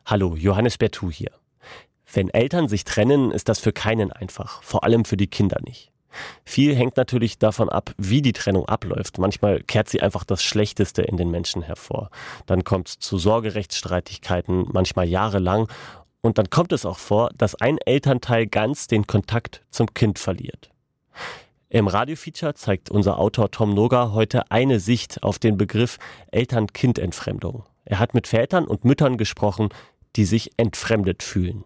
Hallo, Johannes Bertou hier. Wenn Eltern sich trennen, ist das für keinen einfach, vor allem für die Kinder nicht. Viel hängt natürlich davon ab, wie die Trennung abläuft. Manchmal kehrt sie einfach das Schlechteste in den Menschen hervor. Dann kommt es zu Sorgerechtsstreitigkeiten, manchmal jahrelang. Und dann kommt es auch vor, dass ein Elternteil ganz den Kontakt zum Kind verliert. Im Radiofeature zeigt unser Autor Tom Noga heute eine Sicht auf den Begriff Eltern-Kind-Entfremdung. Er hat mit Vätern und Müttern gesprochen, die sich entfremdet fühlen.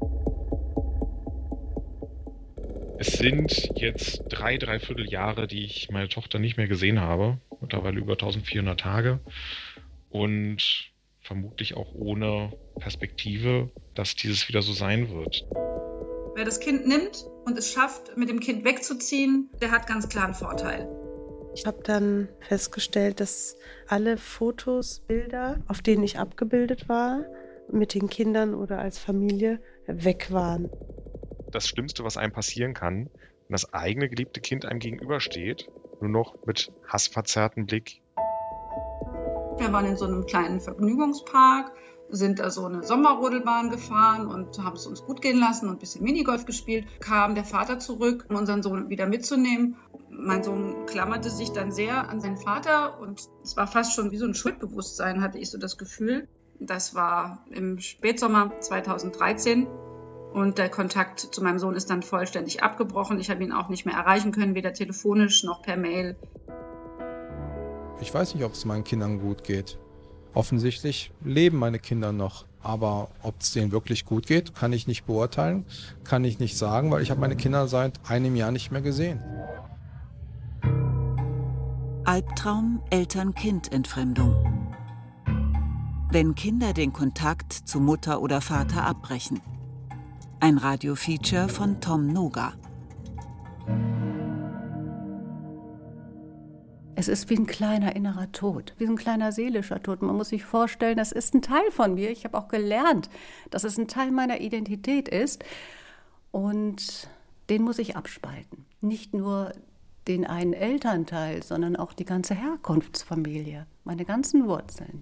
Es sind jetzt 3 Jahre, die ich meine Tochter nicht mehr gesehen habe. Mittlerweile über 1400 Tage. Und vermutlich auch ohne Perspektive, dass dieses wieder so sein wird. Wer das Kind nimmt und es schafft, mit dem Kind wegzuziehen, der hat ganz klar einen Vorteil. Ich habe dann festgestellt, dass alle Fotos, Bilder, auf denen ich abgebildet war, mit den Kindern oder als Familie, weg waren. Das Schlimmste, was einem passieren kann, wenn das eigene geliebte Kind einem gegenübersteht, nur noch mit hassverzerrtem Blick. Wir waren in so einem kleinen Vergnügungspark, sind da so eine Sommerrodelbahn gefahren und haben es uns gut gehen lassen und ein bisschen Minigolf gespielt. Kam der Vater zurück, um unseren Sohn wieder mitzunehmen. Mein Sohn klammerte sich dann sehr an seinen Vater und es war fast schon wie so ein Schuldbewusstsein, hatte ich so das Gefühl. Das war im Spätsommer 2013 und der Kontakt zu meinem Sohn ist dann vollständig abgebrochen. Ich habe ihn auch nicht mehr erreichen können, weder telefonisch noch per Mail. Ich weiß nicht, ob es meinen Kindern gut geht. Offensichtlich leben meine Kinder noch. Aber ob es denen wirklich gut geht, kann ich nicht beurteilen, kann ich nicht sagen, weil ich habe meine Kinder seit einem Jahr nicht mehr gesehen. Albtraum Eltern-Kind-Entfremdung. Wenn Kinder den Kontakt zu Mutter oder Vater abbrechen. Ein Radiofeature von Tom Noga. Es ist wie ein kleiner innerer Tod, wie ein kleiner seelischer Tod. Man muss sich vorstellen, das ist ein Teil von mir. Ich habe auch gelernt, dass es ein Teil meiner Identität ist. Und den muss ich abspalten. Nicht nur den einen Elternteil, sondern auch die ganze Herkunftsfamilie, meine ganzen Wurzeln.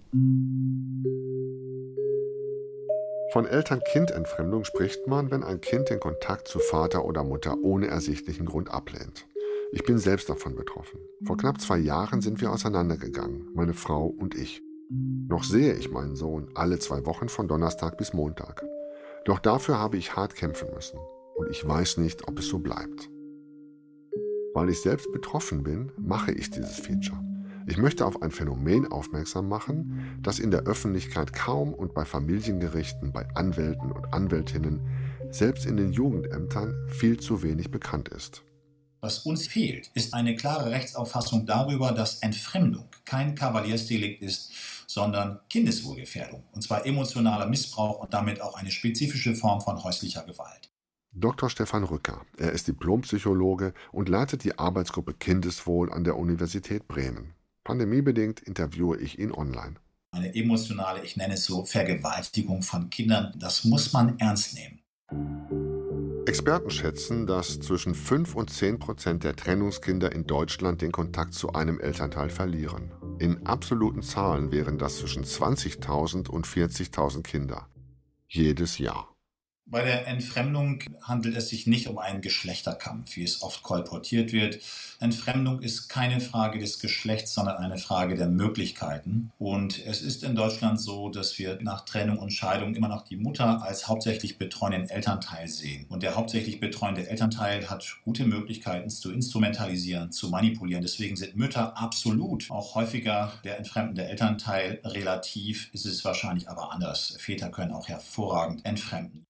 Von Eltern-Kind-Entfremdung spricht man, wenn ein Kind den Kontakt zu Vater oder Mutter ohne ersichtlichen Grund ablehnt. Ich bin selbst davon betroffen. Vor knapp 2 Jahren sind wir auseinandergegangen, meine Frau und ich. Noch sehe ich meinen Sohn alle 2 Wochen von Donnerstag bis Montag. Doch dafür habe ich hart kämpfen müssen. Und ich weiß nicht, ob es so bleibt. Weil ich selbst betroffen bin, mache ich dieses Feature. Ich möchte auf ein Phänomen aufmerksam machen, das in der Öffentlichkeit kaum und bei Familiengerichten, bei Anwälten und Anwältinnen, selbst in den Jugendämtern viel zu wenig bekannt ist. Was uns fehlt, ist eine klare Rechtsauffassung darüber, dass Entfremdung kein Kavaliersdelikt ist, sondern Kindeswohlgefährdung, und zwar emotionaler Missbrauch und damit auch eine spezifische Form von häuslicher Gewalt. Dr. Stefan Rücker, er ist Diplompsychologe und leitet die Arbeitsgruppe Kindeswohl an der Universität Bremen. Pandemiebedingt interviewe ich ihn online. Eine emotionale, ich nenne es so, Vergewaltigung von Kindern, das muss man ernst nehmen. Experten schätzen, dass zwischen 5 und 10% der Trennungskinder in Deutschland den Kontakt zu einem Elternteil verlieren. In absoluten Zahlen wären das zwischen 20.000 und 40.000 Kinder. Jedes Jahr. Bei der Entfremdung handelt es sich nicht um einen Geschlechterkampf, wie es oft kolportiert wird. Entfremdung ist keine Frage des Geschlechts, sondern eine Frage der Möglichkeiten. Und es ist in Deutschland so, dass wir nach Trennung und Scheidung immer noch die Mutter als hauptsächlich betreuenden Elternteil sehen. Und der hauptsächlich betreuende Elternteil hat gute Möglichkeiten zu instrumentalisieren, zu manipulieren. Deswegen sind Mütter absolut auch häufiger der entfremdende Elternteil. Relativ ist es wahrscheinlich aber anders. Väter können auch hervorragend entfremden.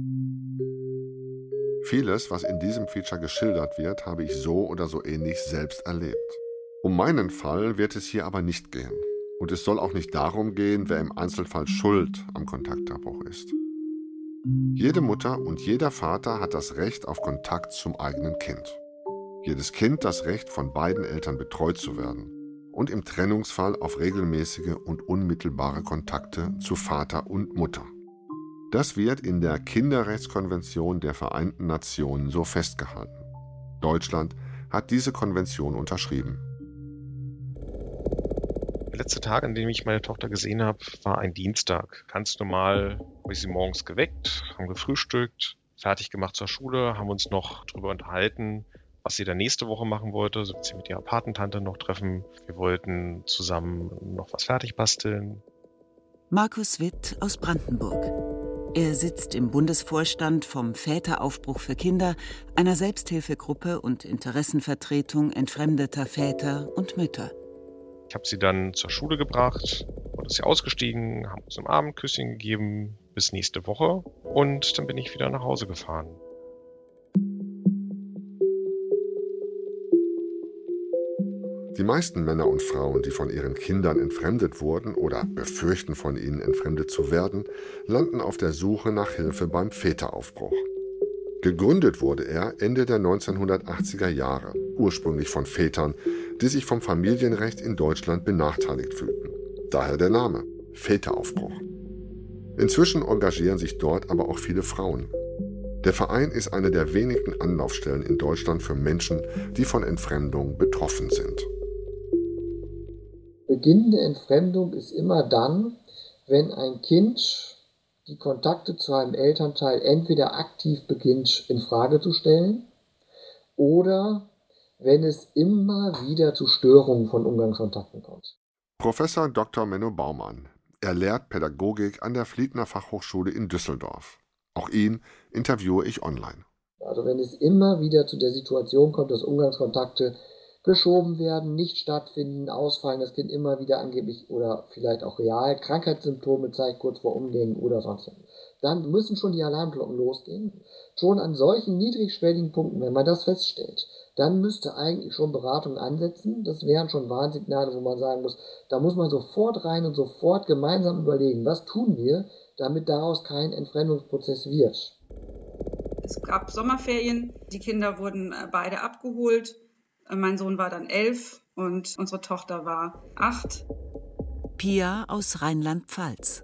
Vieles, was in diesem Feature geschildert wird, habe ich so oder so ähnlich selbst erlebt. Um meinen Fall wird es hier aber nicht gehen. Und es soll auch nicht darum gehen, wer im Einzelfall schuld am Kontaktabbruch ist. Jede Mutter und jeder Vater hat das Recht auf Kontakt zum eigenen Kind. Jedes Kind das Recht, von beiden Eltern betreut zu werden. Und im Trennungsfall auf regelmäßige und unmittelbare Kontakte zu Vater und Mutter. Das wird in der Kinderrechtskonvention der Vereinten Nationen so festgehalten. Deutschland hat diese Konvention unterschrieben. Der letzte Tag, an dem ich meine Tochter gesehen habe, war ein Dienstag. Ganz normal habe ich sie morgens geweckt, haben gefrühstückt, fertig gemacht zur Schule, haben uns noch darüber unterhalten, was sie dann nächste Woche machen wollte. Sie wird sich mit ihrer Patentante noch treffen. Wir wollten zusammen noch was fertig basteln. Markus Witt aus Brandenburg. Er sitzt im Bundesvorstand vom Väteraufbruch für Kinder, einer Selbsthilfegruppe und Interessenvertretung entfremdeter Väter und Mütter. Ich habe sie dann zur Schule gebracht, wurde sie ausgestiegen, haben uns ein Abendküsschen gegeben, bis nächste Woche und dann bin ich wieder nach Hause gefahren. Die meisten Männer und Frauen, die von ihren Kindern entfremdet wurden oder befürchten, von ihnen entfremdet zu werden, landen auf der Suche nach Hilfe beim Väteraufbruch. Gegründet wurde er Ende der 1980er Jahre, ursprünglich von Vätern, die sich vom Familienrecht in Deutschland benachteiligt fühlten. Daher der Name, Väteraufbruch. Inzwischen engagieren sich dort aber auch viele Frauen. Der Verein ist eine der wenigen Anlaufstellen in Deutschland für Menschen, die von Entfremdung betroffen sind. Beginn der Entfremdung ist immer dann, wenn ein Kind die Kontakte zu einem Elternteil entweder aktiv beginnt in Frage zu stellen oder wenn es immer wieder zu Störungen von Umgangskontakten kommt. Professor Dr. Menno Baumann. Er lehrt Pädagogik an der Fliedner Fachhochschule in Düsseldorf. Auch ihn interviewe ich online. Also wenn es immer wieder zu der Situation kommt, dass Umgangskontakte geschoben werden, nicht stattfinden, ausfallen, das Kind immer wieder angeblich oder vielleicht auch real Krankheitssymptome zeigt, kurz vor Umgängen oder sonst was, dann müssen schon die Alarmglocken losgehen. Schon an solchen niedrigschwelligen Punkten, wenn man das feststellt, dann müsste eigentlich schon Beratung ansetzen. Das wären schon Warnsignale, wo man sagen muss, da muss man sofort rein und sofort gemeinsam überlegen, was tun wir, damit daraus kein Entfremdungsprozess wird. Es gab Sommerferien, die Kinder wurden beide abgeholt. Mein Sohn war dann 11 und unsere Tochter war 8. Pia aus Rheinland-Pfalz.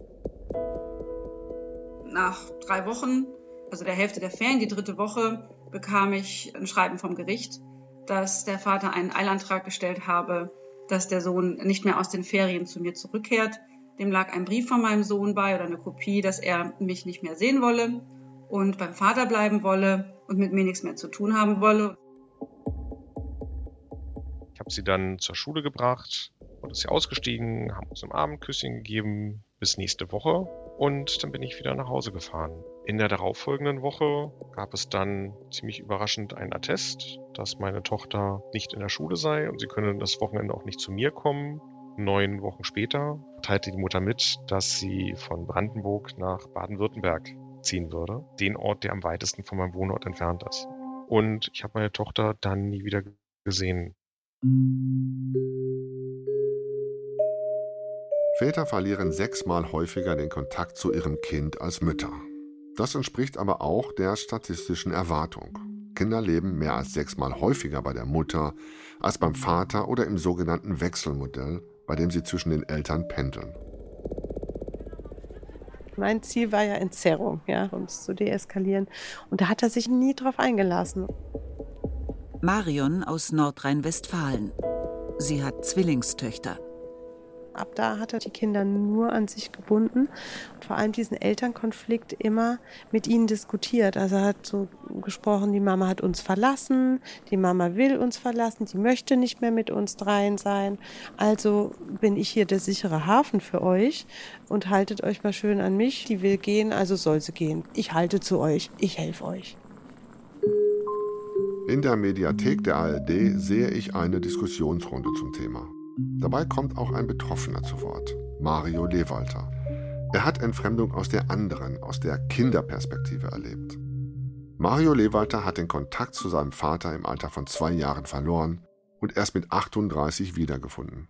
Nach 3 Wochen, also der Hälfte der Ferien, die 3. Woche, bekam ich ein Schreiben vom Gericht, dass der Vater einen Eilantrag gestellt habe, dass der Sohn nicht mehr aus den Ferien zu mir zurückkehrt. Dem lag ein Brief von meinem Sohn bei oder eine Kopie, dass er mich nicht mehr sehen wolle und beim Vater bleiben wolle und mit mir nichts mehr zu tun haben wolle. Ich habe sie dann zur Schule gebracht, wurde sie ausgestiegen, haben uns ein Abendküsschen gegeben, bis nächste Woche und dann bin ich wieder nach Hause gefahren. In der darauffolgenden Woche gab es dann ziemlich überraschend einen Attest, dass meine Tochter nicht in der Schule sei und sie könne das Wochenende auch nicht zu mir kommen. 9 Wochen später teilte die Mutter mit, dass sie von Brandenburg nach Baden-Württemberg ziehen würde, den Ort, der am weitesten von meinem Wohnort entfernt ist. Und ich habe meine Tochter dann nie wieder gesehen. Väter verlieren 6-mal häufiger den Kontakt zu ihrem Kind als Mütter. Das entspricht aber auch der statistischen Erwartung. Kinder leben mehr als 6-mal häufiger bei der Mutter als beim Vater oder im sogenannten Wechselmodell, bei dem sie zwischen den Eltern pendeln. Mein Ziel war ja Entzerrung, um es zu deeskalieren. Und da hat er sich nie drauf eingelassen. Marion aus Nordrhein-Westfalen. Sie hat Zwillingstöchter. Ab da hat er die Kinder nur an sich gebunden und vor allem diesen Elternkonflikt immer mit ihnen diskutiert. Also er hat so gesprochen, die Mama hat uns verlassen, die Mama will uns verlassen, die möchte nicht mehr mit uns dreien sein. Also bin ich hier der sichere Hafen für euch und haltet euch mal schön an mich. Die will gehen, also soll sie gehen. Ich halte zu euch, ich helfe euch. In der Mediathek der ARD sehe ich eine Diskussionsrunde zum Thema. Dabei kommt auch ein Betroffener zu Wort, Mario Lewalter. Er hat Entfremdung aus der Kinderperspektive erlebt. Mario Lewalter hat den Kontakt zu seinem Vater im Alter von 2 Jahren verloren und erst mit 38 wiedergefunden.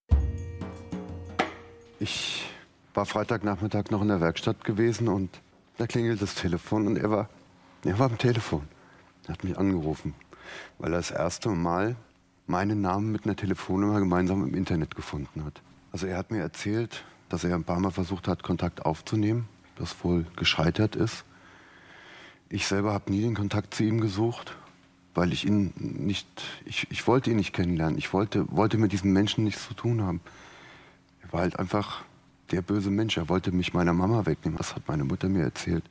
Ich war Freitagnachmittag noch in der Werkstatt gewesen und da klingelt das Telefon und er war am Telefon. Er hat mich angerufen, weil er das erste Mal meinen Namen mit einer Telefonnummer gemeinsam im Internet gefunden hat. Also er hat mir erzählt, dass er ein paar Mal versucht hat, Kontakt aufzunehmen, das wohl gescheitert ist. Ich selber habe nie den Kontakt zu ihm gesucht, weil ich wollte ihn nicht kennenlernen. Ich wollte mit diesen Menschen nichts zu tun haben. war halt einfach der böse Mensch. Er wollte mich meiner Mama wegnehmen. Das hat meine Mutter mir erzählt.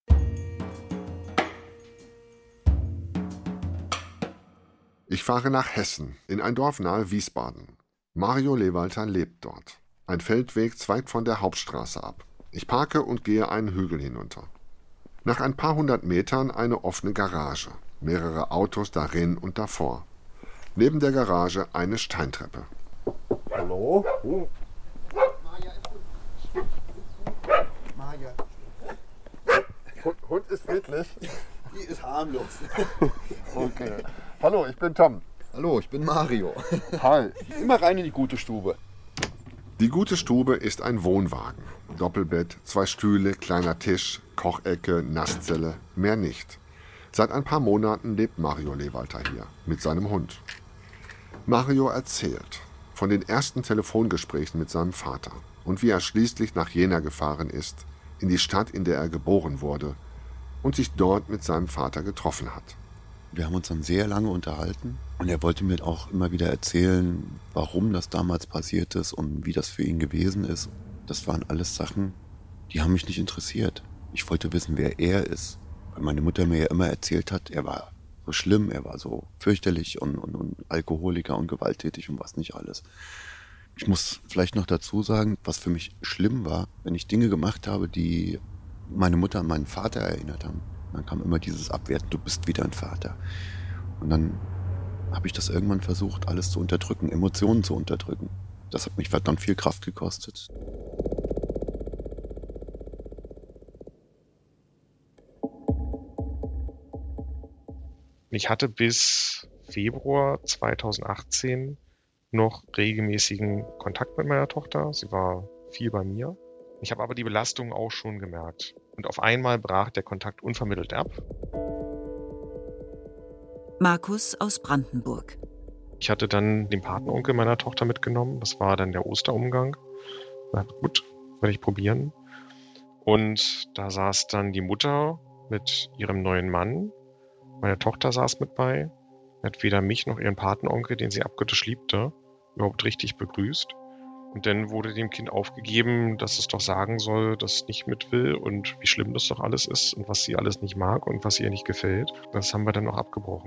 Ich fahre nach Hessen, in ein Dorf nahe Wiesbaden. Mario Lewalter lebt dort. Ein Feldweg zweigt von der Hauptstraße ab. Ich parke und gehe einen Hügel hinunter. Nach ein paar hundert Metern eine offene Garage. Mehrere Autos darin und davor. Neben der Garage eine Steintreppe. Hallo? Hund ist friedlich. Die ist harmlos. Okay. Hallo, ich bin Tom. Hallo, ich bin Mario. Hi. Immer rein in die gute Stube. Die gute Stube ist ein Wohnwagen. Doppelbett, 2 Stühle, kleiner Tisch, Kochecke, Nasszelle, mehr nicht. Seit ein paar Monaten lebt Mario Lewalter hier mit seinem Hund. Mario erzählt von den ersten Telefongesprächen mit seinem Vater und wie er schließlich nach Jena gefahren ist, in die Stadt, in der er geboren wurde, und sich dort mit seinem Vater getroffen hat. Wir haben uns dann sehr lange unterhalten und er wollte mir auch immer wieder erzählen, warum das damals passiert ist und wie das für ihn gewesen ist. Das waren alles Sachen, die haben mich nicht interessiert. Ich wollte wissen, wer er ist, weil meine Mutter mir ja immer erzählt hat, er war so schlimm, er war so fürchterlich und Alkoholiker und gewalttätig und was nicht alles. Ich muss vielleicht noch dazu sagen, was für mich schlimm war, wenn ich Dinge gemacht habe, die meine Mutter an meinen Vater erinnert haben. Dann kam immer dieses Abwerten, du bist wieder ein Vater. Und dann habe ich das irgendwann versucht, alles zu unterdrücken, Emotionen zu unterdrücken. Das hat mich verdammt viel Kraft gekostet. Ich hatte bis Februar 2018 noch regelmäßigen Kontakt mit meiner Tochter. Sie war viel bei mir. Ich habe aber die Belastung auch schon gemerkt. Und auf einmal brach der Kontakt unvermittelt ab. Markus aus Brandenburg. Ich hatte dann den Patenonkel meiner Tochter mitgenommen. Das war dann der Osterumgang. Na gut, werde ich probieren. Und da saß dann die Mutter mit ihrem neuen Mann. Meine Tochter saß mit bei. Sie hat weder mich noch ihren Patenonkel, den sie abgöttisch liebte, überhaupt richtig begrüßt. Und dann wurde dem Kind aufgegeben, dass es doch sagen soll, dass es nicht mit will und wie schlimm das doch alles ist und was sie alles nicht mag und was ihr nicht gefällt. Das haben wir dann auch abgebrochen.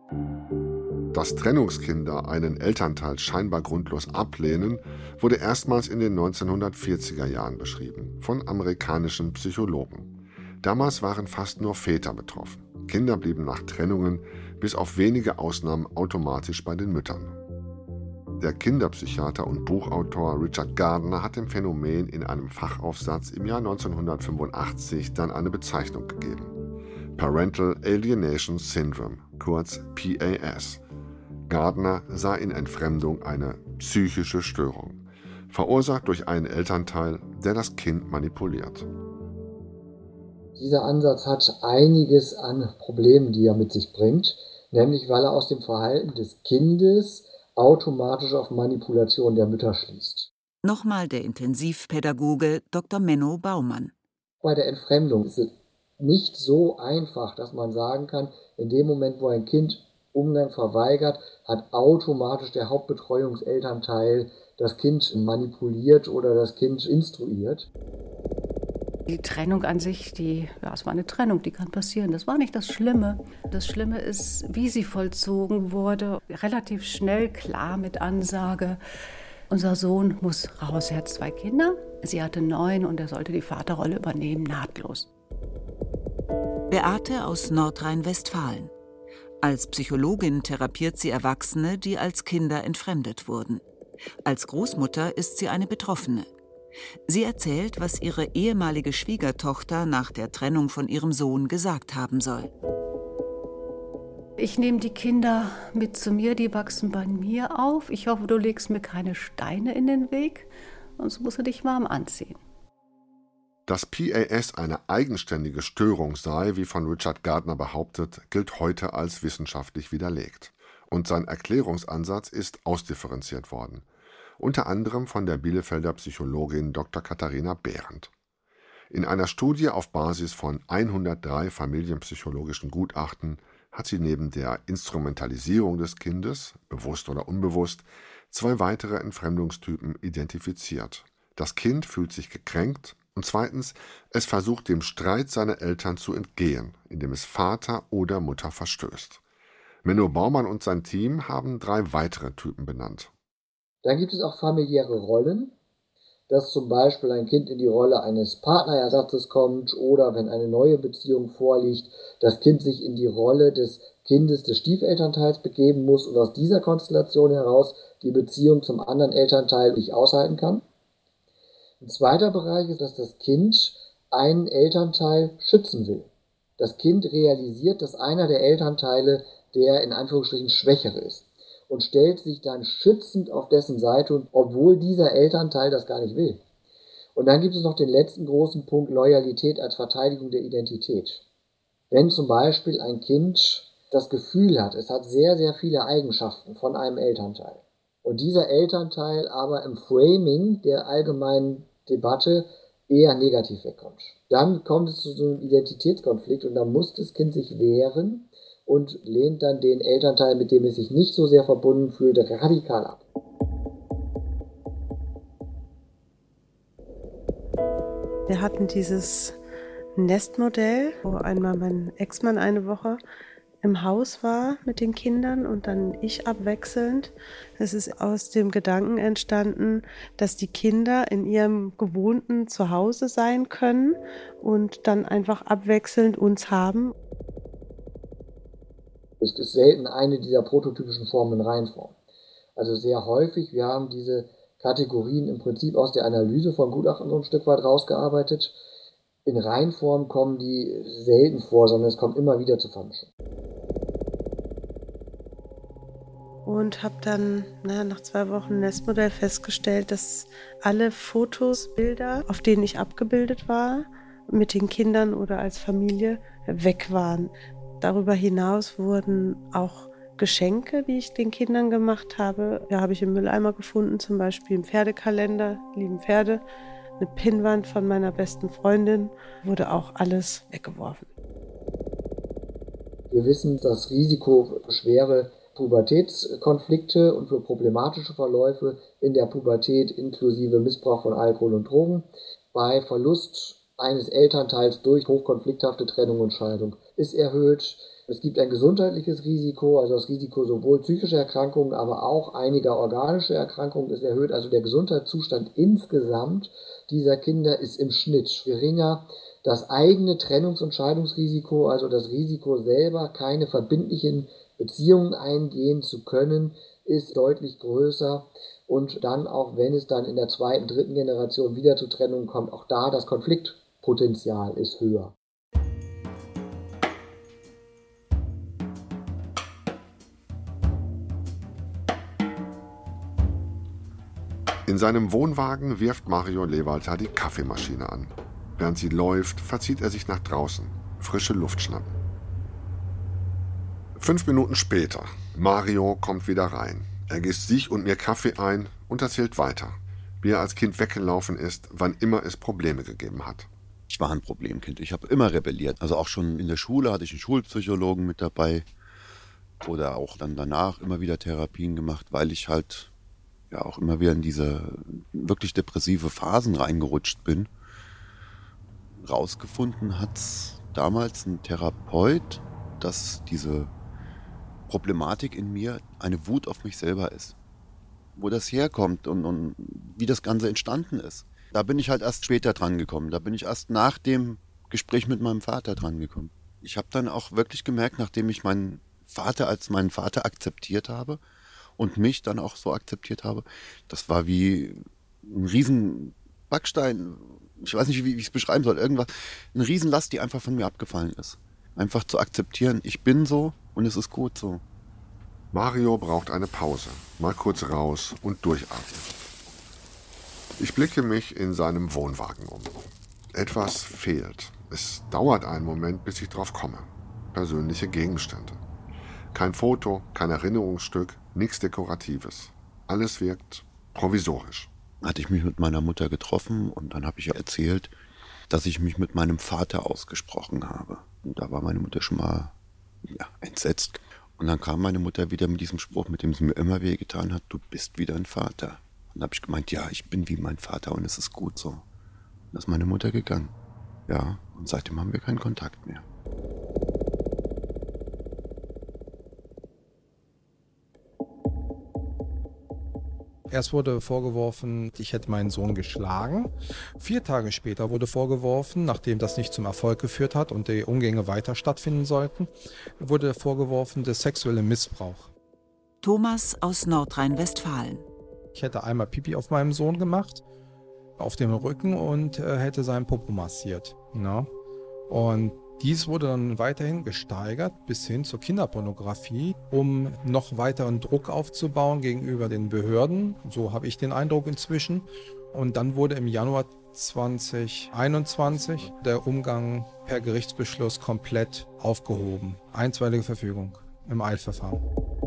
Dass Trennungskinder einen Elternteil scheinbar grundlos ablehnen, wurde erstmals in den 1940er Jahren beschrieben, von amerikanischen Psychologen. Damals waren fast nur Väter betroffen. Kinder blieben nach Trennungen bis auf wenige Ausnahmen automatisch bei den Müttern. Der Kinderpsychiater und Buchautor Richard Gardner hat dem Phänomen in einem Fachaufsatz im Jahr 1985 dann eine Bezeichnung gegeben. Parental Alienation Syndrome, kurz PAS. Gardner sah in Entfremdung eine psychische Störung, verursacht durch einen Elternteil, der das Kind manipuliert. Dieser Ansatz hat einiges an Problemen, die er mit sich bringt, nämlich weil er aus dem Verhalten des Kindes automatisch auf Manipulation der Mütter schließt. Nochmal der Intensivpädagoge Dr. Menno Baumann. Bei der Entfremdung ist es nicht so einfach, dass man sagen kann, in dem Moment, wo ein Kind Umgang verweigert, hat automatisch der Hauptbetreuungselternteil das Kind manipuliert oder das Kind instruiert. Die Trennung an sich, es war eine Trennung, die kann passieren. Das war nicht das Schlimme. Das Schlimme ist, wie sie vollzogen wurde. Relativ schnell, klar mit Ansage. Unser Sohn muss raus, er hat 2 Kinder. Sie hatte 9 und er sollte die Vaterrolle übernehmen, nahtlos. Beate aus Nordrhein-Westfalen. Als Psychologin therapiert sie Erwachsene, die als Kinder entfremdet wurden. Als Großmutter ist sie eine Betroffene. Sie erzählt, was ihre ehemalige Schwiegertochter nach der Trennung von ihrem Sohn gesagt haben soll. Ich nehme die Kinder mit zu mir, die wachsen bei mir auf. Ich hoffe, du legst mir keine Steine in den Weg, sonst musst du dich warm anziehen. Dass PAS eine eigenständige Störung sei, wie von Richard Gardner behauptet, gilt heute als wissenschaftlich widerlegt. Und sein Erklärungsansatz ist ausdifferenziert worden. Unter anderem von der Bielefelder Psychologin Dr. Katharina Behrendt. In einer Studie auf Basis von 103 familienpsychologischen Gutachten hat sie neben der Instrumentalisierung des Kindes, bewusst oder unbewusst, 2 weitere Entfremdungstypen identifiziert. Das Kind fühlt sich gekränkt und zweitens, es versucht dem Streit seiner Eltern zu entgehen, indem es Vater oder Mutter verstößt. Menno Baumann und sein Team haben 3 weitere Typen benannt. Dann gibt es auch familiäre Rollen, dass zum Beispiel ein Kind in die Rolle eines Partnerersatzes kommt oder wenn eine neue Beziehung vorliegt, das Kind sich in die Rolle des Kindes des Stiefelternteils begeben muss und aus dieser Konstellation heraus die Beziehung zum anderen Elternteil nicht aushalten kann. Ein zweiter Bereich ist, dass das Kind einen Elternteil schützen will. Das Kind realisiert, dass einer der Elternteile der in Anführungsstrichen Schwächere ist und stellt sich dann schützend auf dessen Seite, obwohl dieser Elternteil das gar nicht will. Und dann gibt es noch den letzten großen Punkt, Loyalität als Verteidigung der Identität. Wenn zum Beispiel ein Kind das Gefühl hat, es hat sehr, sehr viele Eigenschaften von einem Elternteil und dieser Elternteil aber im Framing der allgemeinen Debatte eher negativ wegkommt, dann kommt es zu so einem Identitätskonflikt und dann muss das Kind sich wehren und lehnt dann den Elternteil, mit dem es sich nicht so sehr verbunden fühlt, radikal ab. Wir hatten dieses Nestmodell, wo einmal mein Ex-Mann eine Woche im Haus war mit den Kindern und dann ich abwechselnd. Es ist aus dem Gedanken entstanden, dass die Kinder in ihrem gewohnten Zuhause sein können und dann einfach abwechselnd uns haben. Es ist selten eine dieser prototypischen Formen in Reihenform. Also sehr häufig, wir haben diese Kategorien im Prinzip aus der Analyse von Gutachten so ein Stück weit rausgearbeitet. In Reihenform kommen die selten vor, sondern es kommt immer wieder zu Vermischung. Und habe dann nach 2 Wochen Nestmodell festgestellt, dass alle Fotos, Bilder, auf denen ich abgebildet war, mit den Kindern oder als Familie, weg waren. Darüber hinaus wurden auch Geschenke, die ich den Kindern gemacht habe, habe ich im Mülleimer gefunden, zum Beispiel im Pferdekalender, lieben Pferde, eine Pinnwand von meiner besten Freundin, wurde auch alles weggeworfen. Wir wissen, das Risiko für schwere Pubertätskonflikte und für problematische Verläufe in der Pubertät inklusive Missbrauch von Alkohol und Drogen bei Verlust eines Elternteils durch hochkonflikthafte Trennung und Scheidung ist erhöht. Es gibt ein gesundheitliches Risiko, also das Risiko sowohl psychischer Erkrankungen, aber auch einiger organischer Erkrankungen ist erhöht. Also der Gesundheitszustand insgesamt dieser Kinder ist im Schnitt geringer. Das eigene Trennungs- und Scheidungsrisiko, also das Risiko selber, keine verbindlichen Beziehungen eingehen zu können, ist deutlich größer. Und dann, auch wenn es dann in der 2., 3. Generation wieder zu Trennungen kommt, auch da das Konfliktpotenzial ist höher. In seinem Wohnwagen wirft Mario Lewalter die Kaffeemaschine an. Während sie läuft, verzieht er sich nach draußen. Frische Luft schnappen. 5 Minuten später. Mario kommt wieder rein. Er gießt sich und mir Kaffee ein und erzählt weiter, wie er als Kind weggelaufen ist, wann immer es Probleme gegeben hat. Ich war ein Problemkind. Ich habe immer rebelliert. Also auch schon in der Schule hatte ich einen Schulpsychologen mit dabei. Oder auch dann danach immer wieder Therapien gemacht, weil ich halt ja auch immer wieder in diese wirklich depressive Phasen reingerutscht bin. Rausgefunden hat's damals ein Therapeut, dass diese Problematik in mir eine Wut auf mich selber ist. Wo das herkommt und wie das Ganze entstanden ist. Da bin ich halt erst später dran gekommen. Da bin ich erst nach dem Gespräch mit meinem Vater dran gekommen. Ich habe dann auch wirklich gemerkt, nachdem ich meinen Vater als meinen Vater akzeptiert habe und mich dann auch so akzeptiert habe, das war wie ein riesen Backstein, ich weiß nicht, wie ich es beschreiben soll, irgendwas, eine Riesenlast, die einfach von mir abgefallen ist. Einfach zu akzeptieren, ich bin so und es ist gut so. Mario braucht eine Pause, mal kurz raus und durchatmen. Ich blicke mich in seinem Wohnwagen um. Etwas fehlt. Es dauert einen Moment, bis ich drauf komme. Persönliche Gegenstände. Kein Foto, kein Erinnerungsstück, nichts Dekoratives. Alles wirkt provisorisch. Hatte ich mich mit meiner Mutter getroffen und dann habe ich ihr erzählt, dass ich mich mit meinem Vater ausgesprochen habe. Und da war meine Mutter schon mal entsetzt. Und dann kam meine Mutter wieder mit diesem Spruch, mit dem sie mir immer wehgetan hat, du bist wieder ein Vater. Und da habe ich gemeint, ja, ich bin wie mein Vater und es ist gut so. Und da ist meine Mutter gegangen. Ja, und seitdem haben wir keinen Kontakt mehr. Erst wurde vorgeworfen, ich hätte meinen Sohn geschlagen. 4 Tage später wurde vorgeworfen, nachdem das nicht zum Erfolg geführt hat und die Umgänge weiter stattfinden sollten, wurde vorgeworfen des sexuellen Missbrauch. Thomas aus Nordrhein-Westfalen. Ich hätte einmal Pipi auf meinem Sohn gemacht, auf dem Rücken und hätte seinen Popo massiert. Ja. Und dies wurde dann weiterhin gesteigert bis hin zur Kinderpornografie, um noch weiteren Druck aufzubauen gegenüber den Behörden. So habe ich den Eindruck inzwischen. Und dann wurde im Januar 2021 der Umgang per Gerichtsbeschluss komplett aufgehoben. Einstweilige Verfügung im Eilverfahren.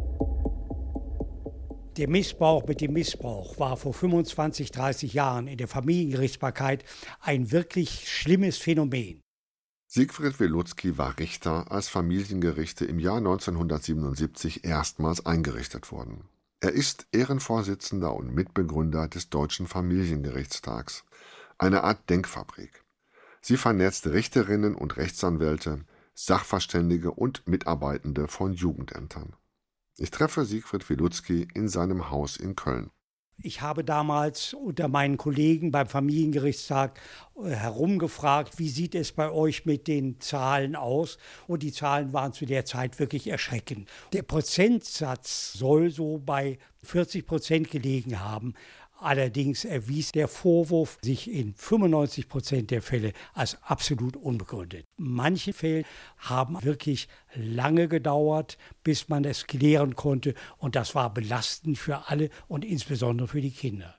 Der Missbrauch mit dem Missbrauch war vor 25, 30 Jahren in der Familiengerichtsbarkeit ein wirklich schlimmes Phänomen. Siegfried Wilutzki war Richter, als Familiengerichte im Jahr 1977 erstmals eingerichtet wurden. Er ist Ehrenvorsitzender und Mitbegründer des Deutschen Familiengerichtstags, eine Art Denkfabrik. Sie vernetzt Richterinnen und Rechtsanwälte, Sachverständige und Mitarbeitende von Jugendämtern. Ich treffe Siegfried Wilutzki in seinem Haus in Köln. Ich habe damals unter meinen Kollegen beim Familiengerichtstag herumgefragt, wie sieht es bei euch mit den Zahlen aus? Und die Zahlen waren zu der Zeit wirklich erschreckend. Der Prozentsatz soll so bei 40% gelegen haben. Allerdings erwies der Vorwurf sich in 95% der Fälle als absolut unbegründet. Manche Fälle haben wirklich lange gedauert, bis man es klären konnte. Und das war belastend für alle und insbesondere für die Kinder.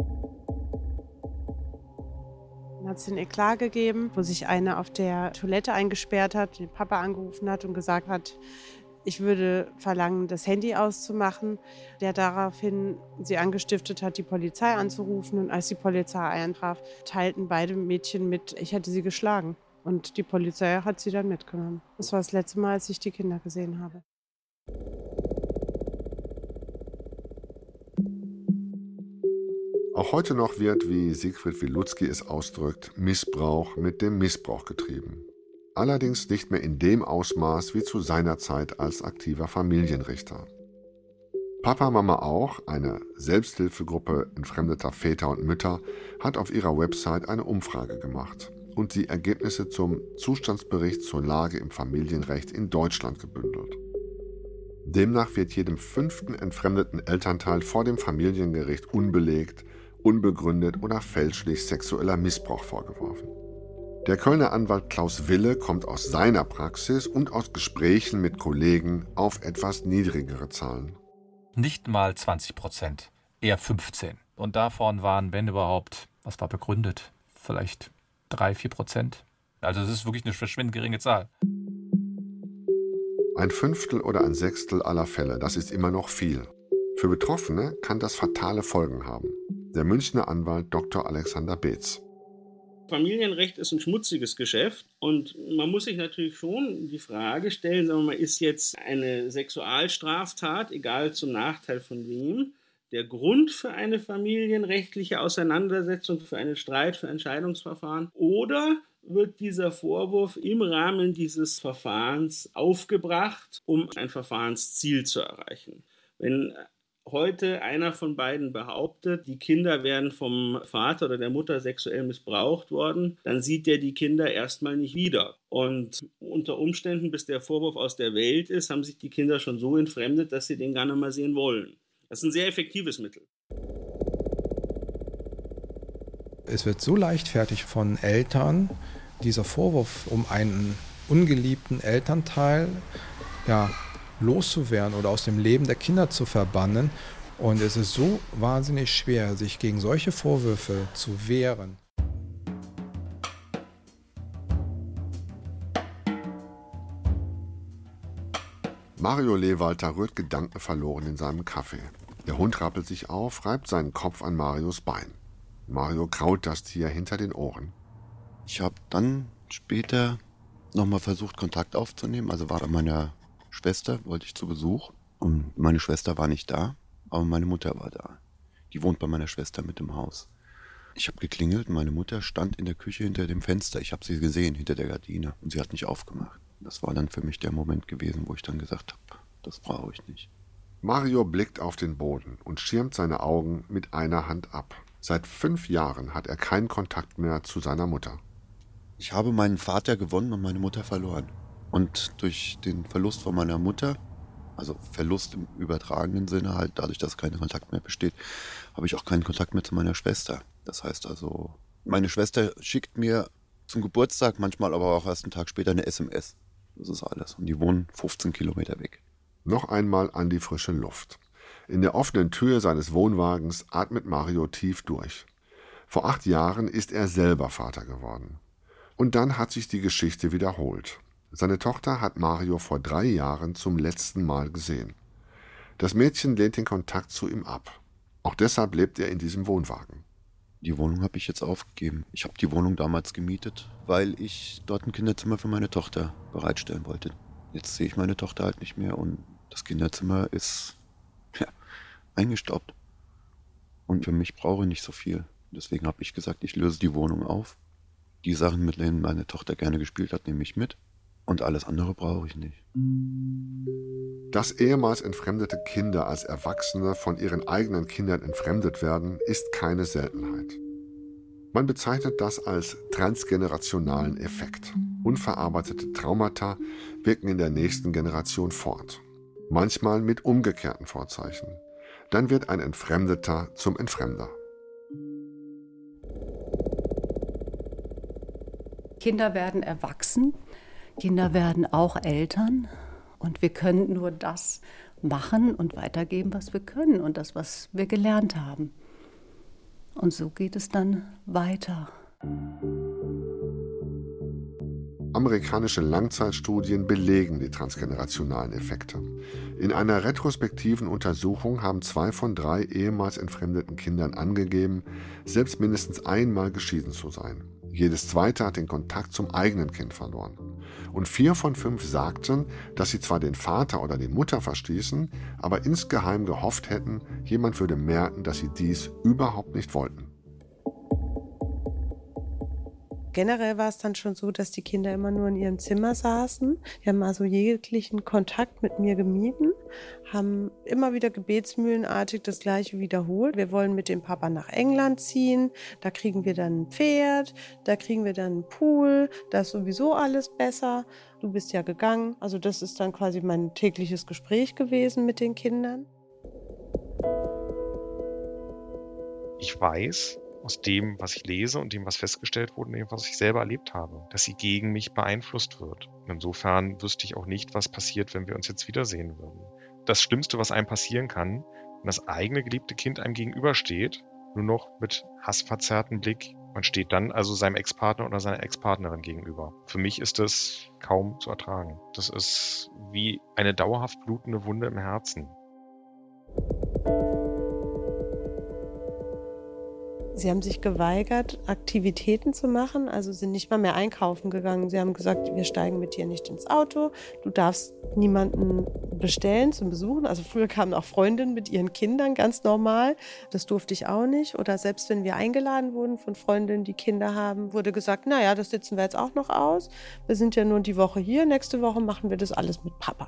Dann hat es den Eklat gegeben, wo sich eine auf der Toilette eingesperrt hat, den Papa angerufen hat und gesagt hat, ich würde verlangen, das Handy auszumachen, der daraufhin sie angestiftet hat, die Polizei anzurufen. Und als die Polizei eintraf, teilten beide Mädchen mit, ich hätte sie geschlagen. Und die Polizei hat sie dann mitgenommen. Das war das letzte Mal, als ich die Kinder gesehen habe. Auch heute noch wird, wie Siegfried Wilutzki es ausdrückt, Missbrauch mit dem Missbrauch getrieben. Allerdings nicht mehr in dem Ausmaß wie zu seiner Zeit als aktiver Familienrichter. Papa Mama auch, eine Selbsthilfegruppe entfremdeter Väter und Mütter, hat auf ihrer Website eine Umfrage gemacht und die Ergebnisse zum Zustandsbericht zur Lage im Familienrecht in Deutschland gebündelt. Demnach wird jedem 5. entfremdeten Elternteil vor dem Familiengericht unbelegt, unbegründet oder fälschlich sexueller Missbrauch vorgeworfen. Der Kölner Anwalt Klaus Wille kommt aus seiner Praxis und aus Gesprächen mit Kollegen auf etwas niedrigere Zahlen. Nicht mal 20%, eher 15%. Und davon waren, wenn überhaupt, was war begründet, vielleicht 3-4%. Also es ist wirklich eine verschwindend geringe Zahl. Ein Fünftel oder ein Sechstel aller Fälle, das ist immer noch viel. Für Betroffene kann das fatale Folgen haben. Der Münchner Anwalt Dr. Alexander Beetz. Familienrecht ist ein schmutziges Geschäft und man muss sich natürlich schon die Frage stellen, sagen wir mal, ist jetzt eine Sexualstraftat, egal zum Nachteil von wem, der Grund für eine familienrechtliche Auseinandersetzung, für einen Streit, für ein Scheidungsverfahren, oder wird dieser Vorwurf im Rahmen dieses Verfahrens aufgebracht, um ein Verfahrensziel zu erreichen? Wenn heute einer von beiden behauptet, die Kinder wären vom Vater oder der Mutter sexuell missbraucht worden, dann sieht er die Kinder erstmal nicht wieder. Und unter Umständen, bis der Vorwurf aus der Welt ist, haben sich die Kinder schon so entfremdet, dass sie den gar nicht mehr sehen wollen. Das ist ein sehr effektives Mittel. Es wird so leichtfertig von Eltern dieser Vorwurf um einen ungeliebten Elternteil loszuwerden oder aus dem Leben der Kinder zu verbannen. Und es ist so wahnsinnig schwer, sich gegen solche Vorwürfe zu wehren. Mario Lewalter rührt gedankenverloren in seinem Kaffee. Der Hund rappelt sich auf, reibt seinen Kopf an Marios Bein. Mario kraut das Tier hinter den Ohren. Ich habe dann später nochmal versucht, Kontakt aufzunehmen. Also war an meiner Schwester wollte ich zu Besuch und meine Schwester war nicht da, aber meine Mutter war da. Die wohnt bei meiner Schwester mit im Haus. Ich habe geklingelt und meine Mutter stand in der Küche hinter dem Fenster. Ich habe sie gesehen, hinter der Gardine, und sie hat nicht aufgemacht. Das war dann für mich der Moment gewesen, wo ich dann gesagt habe, das brauche ich nicht. Mario blickt auf den Boden und schirmt seine Augen mit einer Hand ab. Seit 5 Jahren hat er keinen Kontakt mehr zu seiner Mutter. Ich habe meinen Vater gewonnen und meine Mutter verloren. Und durch den Verlust von meiner Mutter, also Verlust im übertragenen Sinne, halt dadurch, dass kein Kontakt mehr besteht, habe ich auch keinen Kontakt mehr zu meiner Schwester. Das heißt also, meine Schwester schickt mir zum Geburtstag, manchmal aber auch erst einen Tag später, eine SMS. Das ist alles. Und die wohnen 15 Kilometer weg. Noch einmal an die frische Luft. In der offenen Tür seines Wohnwagens atmet Mario tief durch. Vor 8 Jahren ist er selber Vater geworden. Und dann hat sich die Geschichte wiederholt. Seine Tochter hat Mario vor 3 Jahren zum letzten Mal gesehen. Das Mädchen lehnt den Kontakt zu ihm ab. Auch deshalb lebt er in diesem Wohnwagen. Die Wohnung habe ich jetzt aufgegeben. Ich habe die Wohnung damals gemietet, weil ich dort ein Kinderzimmer für meine Tochter bereitstellen wollte. Jetzt sehe ich meine Tochter halt nicht mehr und das Kinderzimmer ist eingestaubt. Und für mich brauche ich nicht so viel. Deswegen habe ich gesagt, ich löse die Wohnung auf. Die Sachen, mit denen meine Tochter gerne gespielt hat, nehme ich mit. Und alles andere brauche ich nicht. Dass ehemals entfremdete Kinder als Erwachsene von ihren eigenen Kindern entfremdet werden, ist keine Seltenheit. Man bezeichnet das als transgenerationalen Effekt. Unverarbeitete Traumata wirken in der nächsten Generation fort. Manchmal mit umgekehrten Vorzeichen. Dann wird ein Entfremdeter zum Entfremder. Kinder werden erwachsen, Kinder werden auch Eltern und wir können nur das machen und weitergeben, was wir können und das, was wir gelernt haben. Und so geht es dann weiter. Amerikanische Langzeitstudien belegen die transgenerationalen Effekte. In einer retrospektiven Untersuchung haben 2 von 3 ehemals entfremdeten Kindern angegeben, selbst mindestens einmal geschieden zu sein. Jedes zweite hat den Kontakt zum eigenen Kind verloren. Und 4 von 5 sagten, dass sie zwar den Vater oder die Mutter verstießen, aber insgeheim gehofft hätten, jemand würde merken, dass sie dies überhaupt nicht wollten. Generell war es dann schon so, dass die Kinder immer nur in ihrem Zimmer saßen. Die haben also jeglichen Kontakt mit mir gemieden, haben immer wieder gebetsmühlenartig das Gleiche wiederholt. Wir wollen mit dem Papa nach England ziehen, da kriegen wir dann ein Pferd, da kriegen wir dann einen Pool, da ist sowieso alles besser. Du bist ja gegangen. Also das ist dann quasi mein tägliches Gespräch gewesen mit den Kindern. Ich weiß aus dem, was ich lese und dem, was festgestellt wurde und dem, was ich selber erlebt habe, dass sie gegen mich beeinflusst wird. Insofern wüsste ich auch nicht, was passiert, wenn wir uns jetzt wiedersehen würden. Das Schlimmste, was einem passieren kann, wenn das eigene geliebte Kind einem gegenübersteht, nur noch mit hassverzerrtem Blick. Man steht dann also seinem Ex-Partner oder seiner Ex-Partnerin gegenüber. Für mich ist das kaum zu ertragen. Das ist wie eine dauerhaft blutende Wunde im Herzen. Sie haben sich geweigert, Aktivitäten zu machen, also sind nicht mal mehr einkaufen gegangen. Sie haben gesagt, wir steigen mit dir nicht ins Auto, du darfst niemanden bestellen zum Besuchen. Also früher kamen auch Freundinnen mit ihren Kindern, ganz normal. Das durfte ich auch nicht. Oder selbst wenn wir eingeladen wurden von Freundinnen, die Kinder haben, wurde gesagt, naja, das sitzen wir jetzt auch noch aus. Wir sind ja nur die Woche hier, nächste Woche machen wir das alles mit Papa.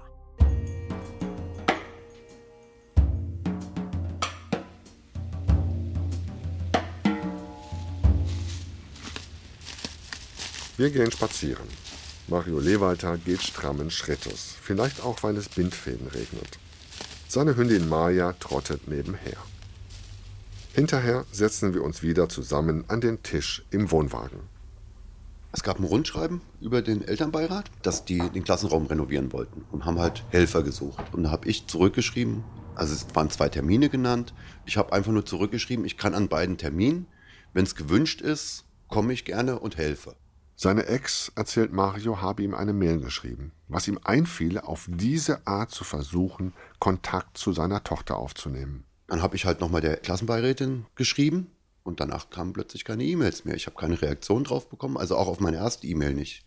Wir gehen spazieren. Mario Lewalter geht strammen Schrittes, vielleicht auch, weil es Bindfäden regnet. Seine Hündin Maja trottet nebenher. Hinterher setzen wir uns wieder zusammen an den Tisch im Wohnwagen. Es gab ein Rundschreiben über den Elternbeirat, dass die den Klassenraum renovieren wollten und haben halt Helfer gesucht. Und da habe ich zurückgeschrieben, also es waren 2 Termine genannt. Ich habe einfach nur zurückgeschrieben, ich kann an beiden Terminen, wenn es gewünscht ist, komme ich gerne und helfe. Seine Ex, erzählt Mario, habe ihm eine Mail geschrieben, was ihm einfiele, auf diese Art zu versuchen, Kontakt zu seiner Tochter aufzunehmen. Dann habe ich halt nochmal der Klassenbeirätin geschrieben und danach kamen plötzlich keine E-Mails mehr. Ich habe keine Reaktion drauf bekommen, also auch auf meine erste E-Mail nicht.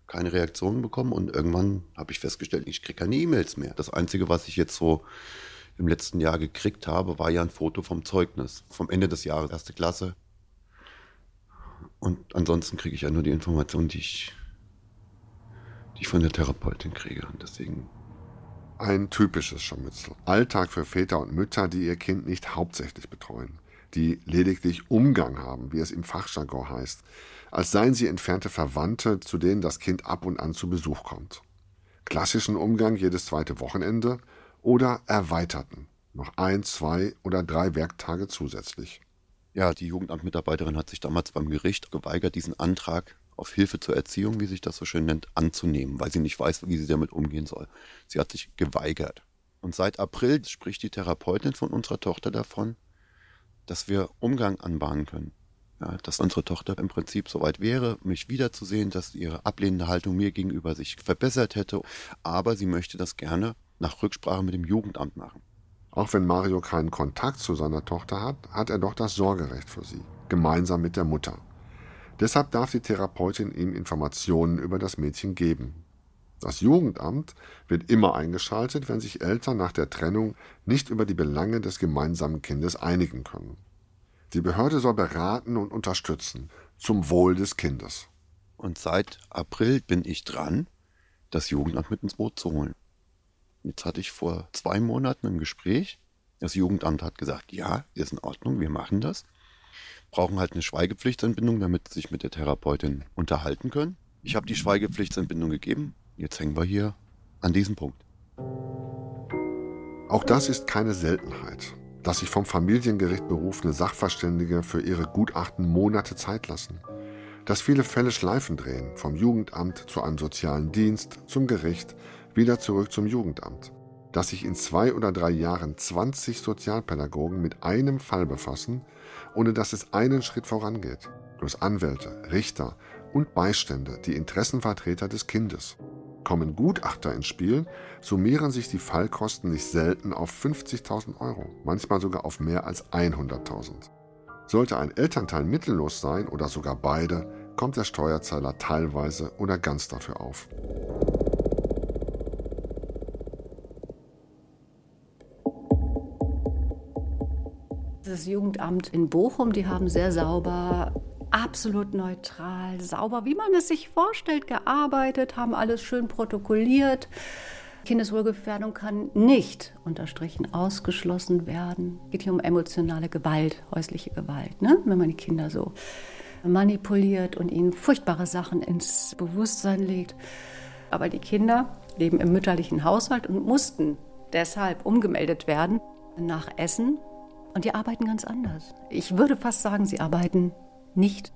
keine Reaktionen bekommen und irgendwann habe ich festgestellt, ich kriege keine E-Mails mehr. Das Einzige, was ich jetzt so im letzten Jahr gekriegt habe, war ja ein Foto vom Zeugnis, vom Ende des Jahres, 1. Klasse. Und ansonsten kriege ich ja nur die Informationen, die ich von der Therapeutin kriege. Und deswegen ein typisches Scharmützel. Alltag für Väter und Mütter, die ihr Kind nicht hauptsächlich betreuen, die lediglich Umgang haben, wie es im Fachjargon heißt, als seien sie entfernte Verwandte, zu denen das Kind ab und an zu Besuch kommt. Klassischen Umgang jedes zweite Wochenende oder erweiterten, noch 1, 2 oder 3 Werktage zusätzlich. Ja, die Jugendamtmitarbeiterin hat sich damals beim Gericht geweigert, diesen Antrag auf Hilfe zur Erziehung, wie sich das so schön nennt, anzunehmen, weil sie nicht weiß, wie sie damit umgehen soll. Sie hat sich geweigert. Und seit April spricht die Therapeutin von unserer Tochter davon, dass wir Umgang anbahnen können. Ja, dass unsere Tochter im Prinzip soweit wäre, mich wiederzusehen, dass ihre ablehnende Haltung mir gegenüber sich verbessert hätte. Aber sie möchte das gerne nach Rücksprache mit dem Jugendamt machen. Auch wenn Mario keinen Kontakt zu seiner Tochter hat, hat er doch das Sorgerecht für sie, gemeinsam mit der Mutter. Deshalb darf die Therapeutin ihm Informationen über das Mädchen geben. Das Jugendamt wird immer eingeschaltet, wenn sich Eltern nach der Trennung nicht über die Belange des gemeinsamen Kindes einigen können. Die Behörde soll beraten und unterstützen, zum Wohl des Kindes. Und seit April bin ich dran, das Jugendamt mit ins Boot zu holen. Jetzt hatte ich vor 2 Monaten ein Gespräch. Das Jugendamt hat gesagt, ja, ist in Ordnung, wir machen das. Brauchen halt eine Schweigepflichtentbindung, damit sie sich mit der Therapeutin unterhalten können. Ich habe die Schweigepflichtentbindung gegeben. Jetzt hängen wir hier an diesem Punkt. Auch das ist keine Seltenheit, dass sich vom Familiengericht berufene Sachverständige für ihre Gutachten Monate Zeit lassen. Dass viele Fälle Schleifen drehen, vom Jugendamt zu einem sozialen Dienst, zum Gericht, wieder zurück zum Jugendamt. Dass sich in 2 oder 3 Jahren 20 Sozialpädagogen mit einem Fall befassen, ohne dass es einen Schritt vorangeht. Bloß Anwälte, Richter und Beistände, die Interessenvertreter des Kindes. Kommen Gutachter ins Spiel, summieren sich die Fallkosten nicht selten auf 50.000 €, manchmal sogar auf mehr als 100.000. Sollte ein Elternteil mittellos sein oder sogar beide, kommt der Steuerzahler teilweise oder ganz dafür auf. Das Jugendamt in Bochum, die haben sehr sauber, absolut neutral, sauber, wie man es sich vorstellt, gearbeitet, haben alles schön protokolliert. Kindeswohlgefährdung kann nicht, unterstrichen, ausgeschlossen werden. Es geht hier um emotionale Gewalt, häusliche Gewalt, ne? Wenn man die Kinder so manipuliert und ihnen furchtbare Sachen ins Bewusstsein legt. Aber die Kinder leben im mütterlichen Haushalt und mussten deshalb umgemeldet werden nach Essen. Und die arbeiten ganz anders. Ich würde fast sagen, sie arbeiten nicht.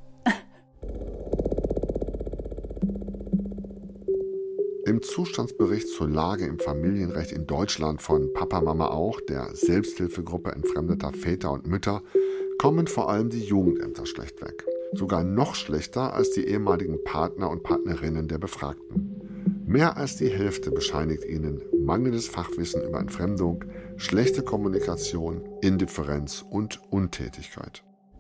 Im Zustandsbericht zur Lage im Familienrecht in Deutschland von Papa Mama auch, der Selbsthilfegruppe entfremdeter Väter und Mütter, kommen vor allem die Jugendämter schlecht weg. Sogar noch schlechter als die ehemaligen Partner und Partnerinnen der Befragten. Mehr als die Hälfte bescheinigt ihnen mangelndes Fachwissen über Entfremdung, schlechte Kommunikation, Indifferenz und Untätigkeit.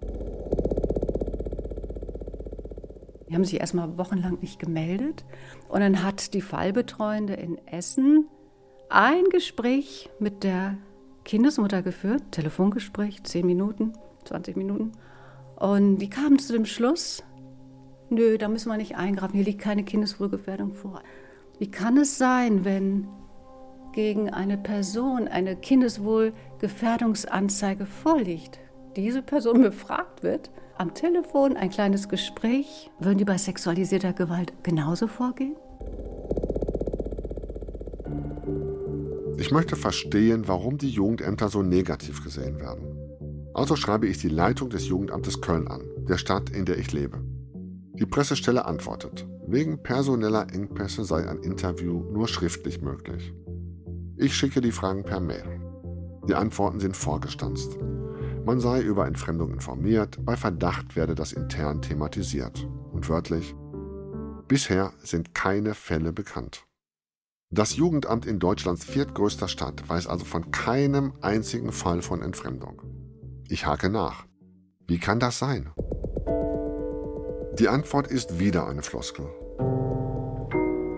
Die haben sich erstmal wochenlang nicht gemeldet. Und dann hat die Fallbetreuende in Essen ein Gespräch mit der Kindesmutter geführt, Telefongespräch, 10 Minuten, 20 Minuten. Und die kamen zu dem Schluss, nö, da müssen wir nicht eingreifen, hier liegt keine Kindeswohlgefährdung vor. Wie kann es sein, wenn gegen eine Person eine Kindeswohlgefährdungsanzeige vorliegt, diese Person befragt wird, am Telefon ein kleines Gespräch, würden die bei sexualisierter Gewalt genauso vorgehen? Ich möchte verstehen, warum die Jugendämter so negativ gesehen werden. Also schreibe ich die Leitung des Jugendamtes Köln an, der Stadt, in der ich lebe. Die Pressestelle antwortet, wegen personeller Engpässe sei ein Interview nur schriftlich möglich. Ich schicke die Fragen per Mail. Die Antworten sind vorgestanzt. Man sei über Entfremdung informiert, bei Verdacht werde das intern thematisiert. Und wörtlich, bisher sind keine Fälle bekannt. Das Jugendamt in Deutschlands 4. größter Stadt weiß also von keinem einzigen Fall von Entfremdung. Ich hake nach. Wie kann das sein? Die Antwort ist wieder eine Floskel.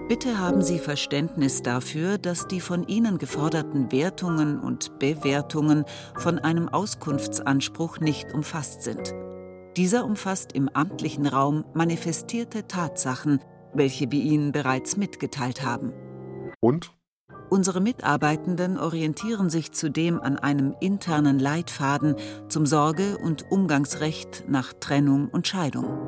Bitte haben Sie Verständnis dafür, dass die von Ihnen geforderten Wertungen und Bewertungen von einem Auskunftsanspruch nicht umfasst sind. Dieser umfasst im amtlichen Raum manifestierte Tatsachen, welche wir Ihnen bereits mitgeteilt haben. Und? Unsere Mitarbeitenden orientieren sich zudem an einem internen Leitfaden zum Sorge- und Umgangsrecht nach Trennung und Scheidung.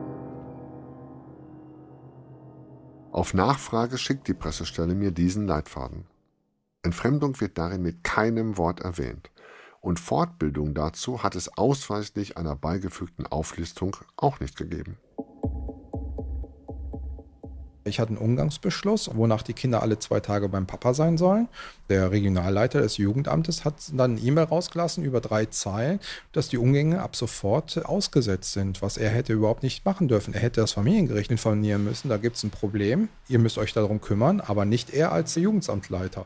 Auf Nachfrage schickt die Pressestelle mir diesen Leitfaden. Entfremdung wird darin mit keinem Wort erwähnt. Und Fortbildung dazu hat es ausweislich einer beigefügten Auflistung auch nicht gegeben. Ich hatte einen Umgangsbeschluss, wonach die Kinder alle 2 Tage beim Papa sein sollen. Der Regionalleiter des Jugendamtes hat dann eine E-Mail rausgelassen über 3 Zeilen, dass die Umgänge ab sofort ausgesetzt sind, was er hätte überhaupt nicht machen dürfen. Er hätte das Familiengericht informieren müssen, da gibt es ein Problem, ihr müsst euch darum kümmern, aber nicht er als Jugendamtleiter.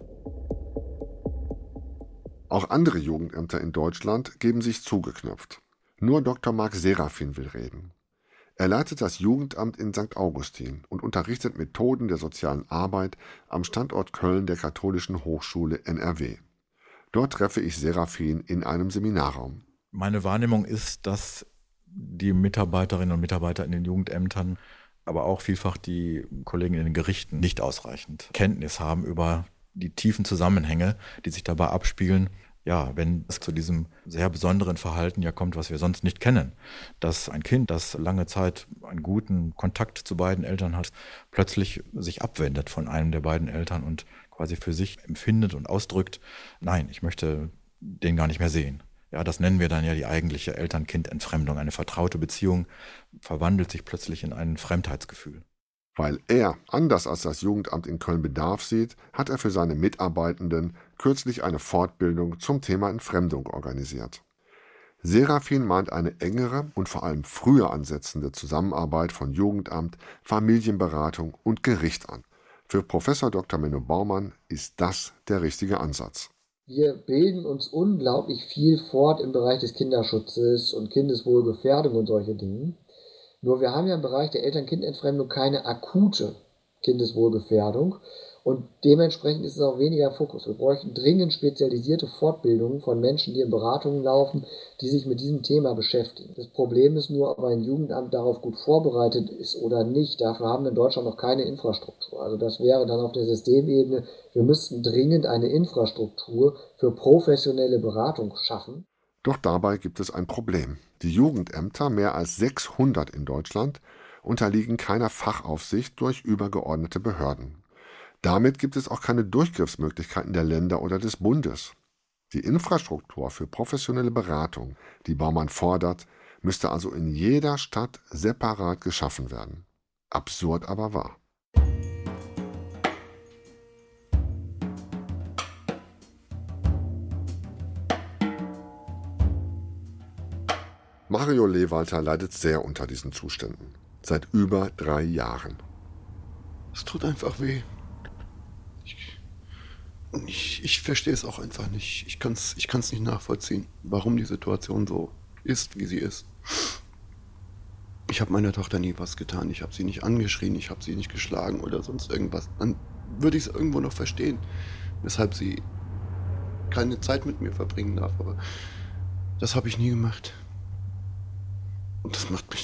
Auch andere Jugendämter in Deutschland geben sich zugeknöpft. Nur Dr. Marc Serafin will reden. Er leitet das Jugendamt in St. Augustin und unterrichtet Methoden der sozialen Arbeit am Standort Köln der Katholischen Hochschule NRW. Dort treffe ich Serafin in einem Seminarraum. Meine Wahrnehmung ist, dass die Mitarbeiterinnen und Mitarbeiter in den Jugendämtern, aber auch vielfach die Kollegen in den Gerichten nicht ausreichend Kenntnis haben über die tiefen Zusammenhänge, die sich dabei abspielen. Ja, wenn es zu diesem sehr besonderen Verhalten ja kommt, was wir sonst nicht kennen, dass ein Kind, das lange Zeit einen guten Kontakt zu beiden Eltern hat, plötzlich sich abwendet von einem der beiden Eltern und quasi für sich empfindet und ausdrückt, nein, ich möchte den gar nicht mehr sehen. Ja, das nennen wir dann ja die eigentliche Eltern-Kind-Entfremdung. Eine vertraute Beziehung verwandelt sich plötzlich in ein Fremdheitsgefühl. Weil er, anders als das Jugendamt in Köln Bedarf sieht, hat er für seine Mitarbeitenden kürzlich eine Fortbildung zum Thema Entfremdung organisiert. Serafin mahnt eine engere und vor allem früher ansetzende Zusammenarbeit von Jugendamt, Familienberatung und Gericht an. Für Professor Dr. Menno Baumann ist das der richtige Ansatz. Wir bilden uns unglaublich viel fort im Bereich des Kinderschutzes und Kindeswohlgefährdung und solche Dinge. Nur wir haben ja im Bereich der Eltern-Kind-Entfremdung keine akute Kindeswohlgefährdung und dementsprechend ist es auch weniger Fokus. Wir bräuchten dringend spezialisierte Fortbildungen von Menschen, die in Beratungen laufen, die sich mit diesem Thema beschäftigen. Das Problem ist nur, ob ein Jugendamt darauf gut vorbereitet ist oder nicht. Dafür haben wir in Deutschland noch keine Infrastruktur. Also das wäre dann auf der Systemebene, wir müssten dringend eine Infrastruktur für professionelle Beratung schaffen. Doch dabei gibt es ein Problem. Die Jugendämter, mehr als 600 in Deutschland, unterliegen keiner Fachaufsicht durch übergeordnete Behörden. Damit gibt es auch keine Durchgriffsmöglichkeiten der Länder oder des Bundes. Die Infrastruktur für professionelle Beratung, die Baumann fordert, müsste also in jeder Stadt separat geschaffen werden. Absurd aber wahr. Mario Lewalter leidet sehr unter diesen Zuständen. Seit über 3 Jahren. Es tut einfach weh. Ich verstehe es auch einfach nicht. Ich kann's nicht nachvollziehen, warum die Situation so ist, wie sie ist. Ich habe meiner Tochter nie was getan. Ich habe sie nicht angeschrien, ich habe sie nicht geschlagen oder sonst irgendwas. Dann würde ich es irgendwo noch verstehen, weshalb sie keine Zeit mit mir verbringen darf. Aber das habe ich nie gemacht. Und das macht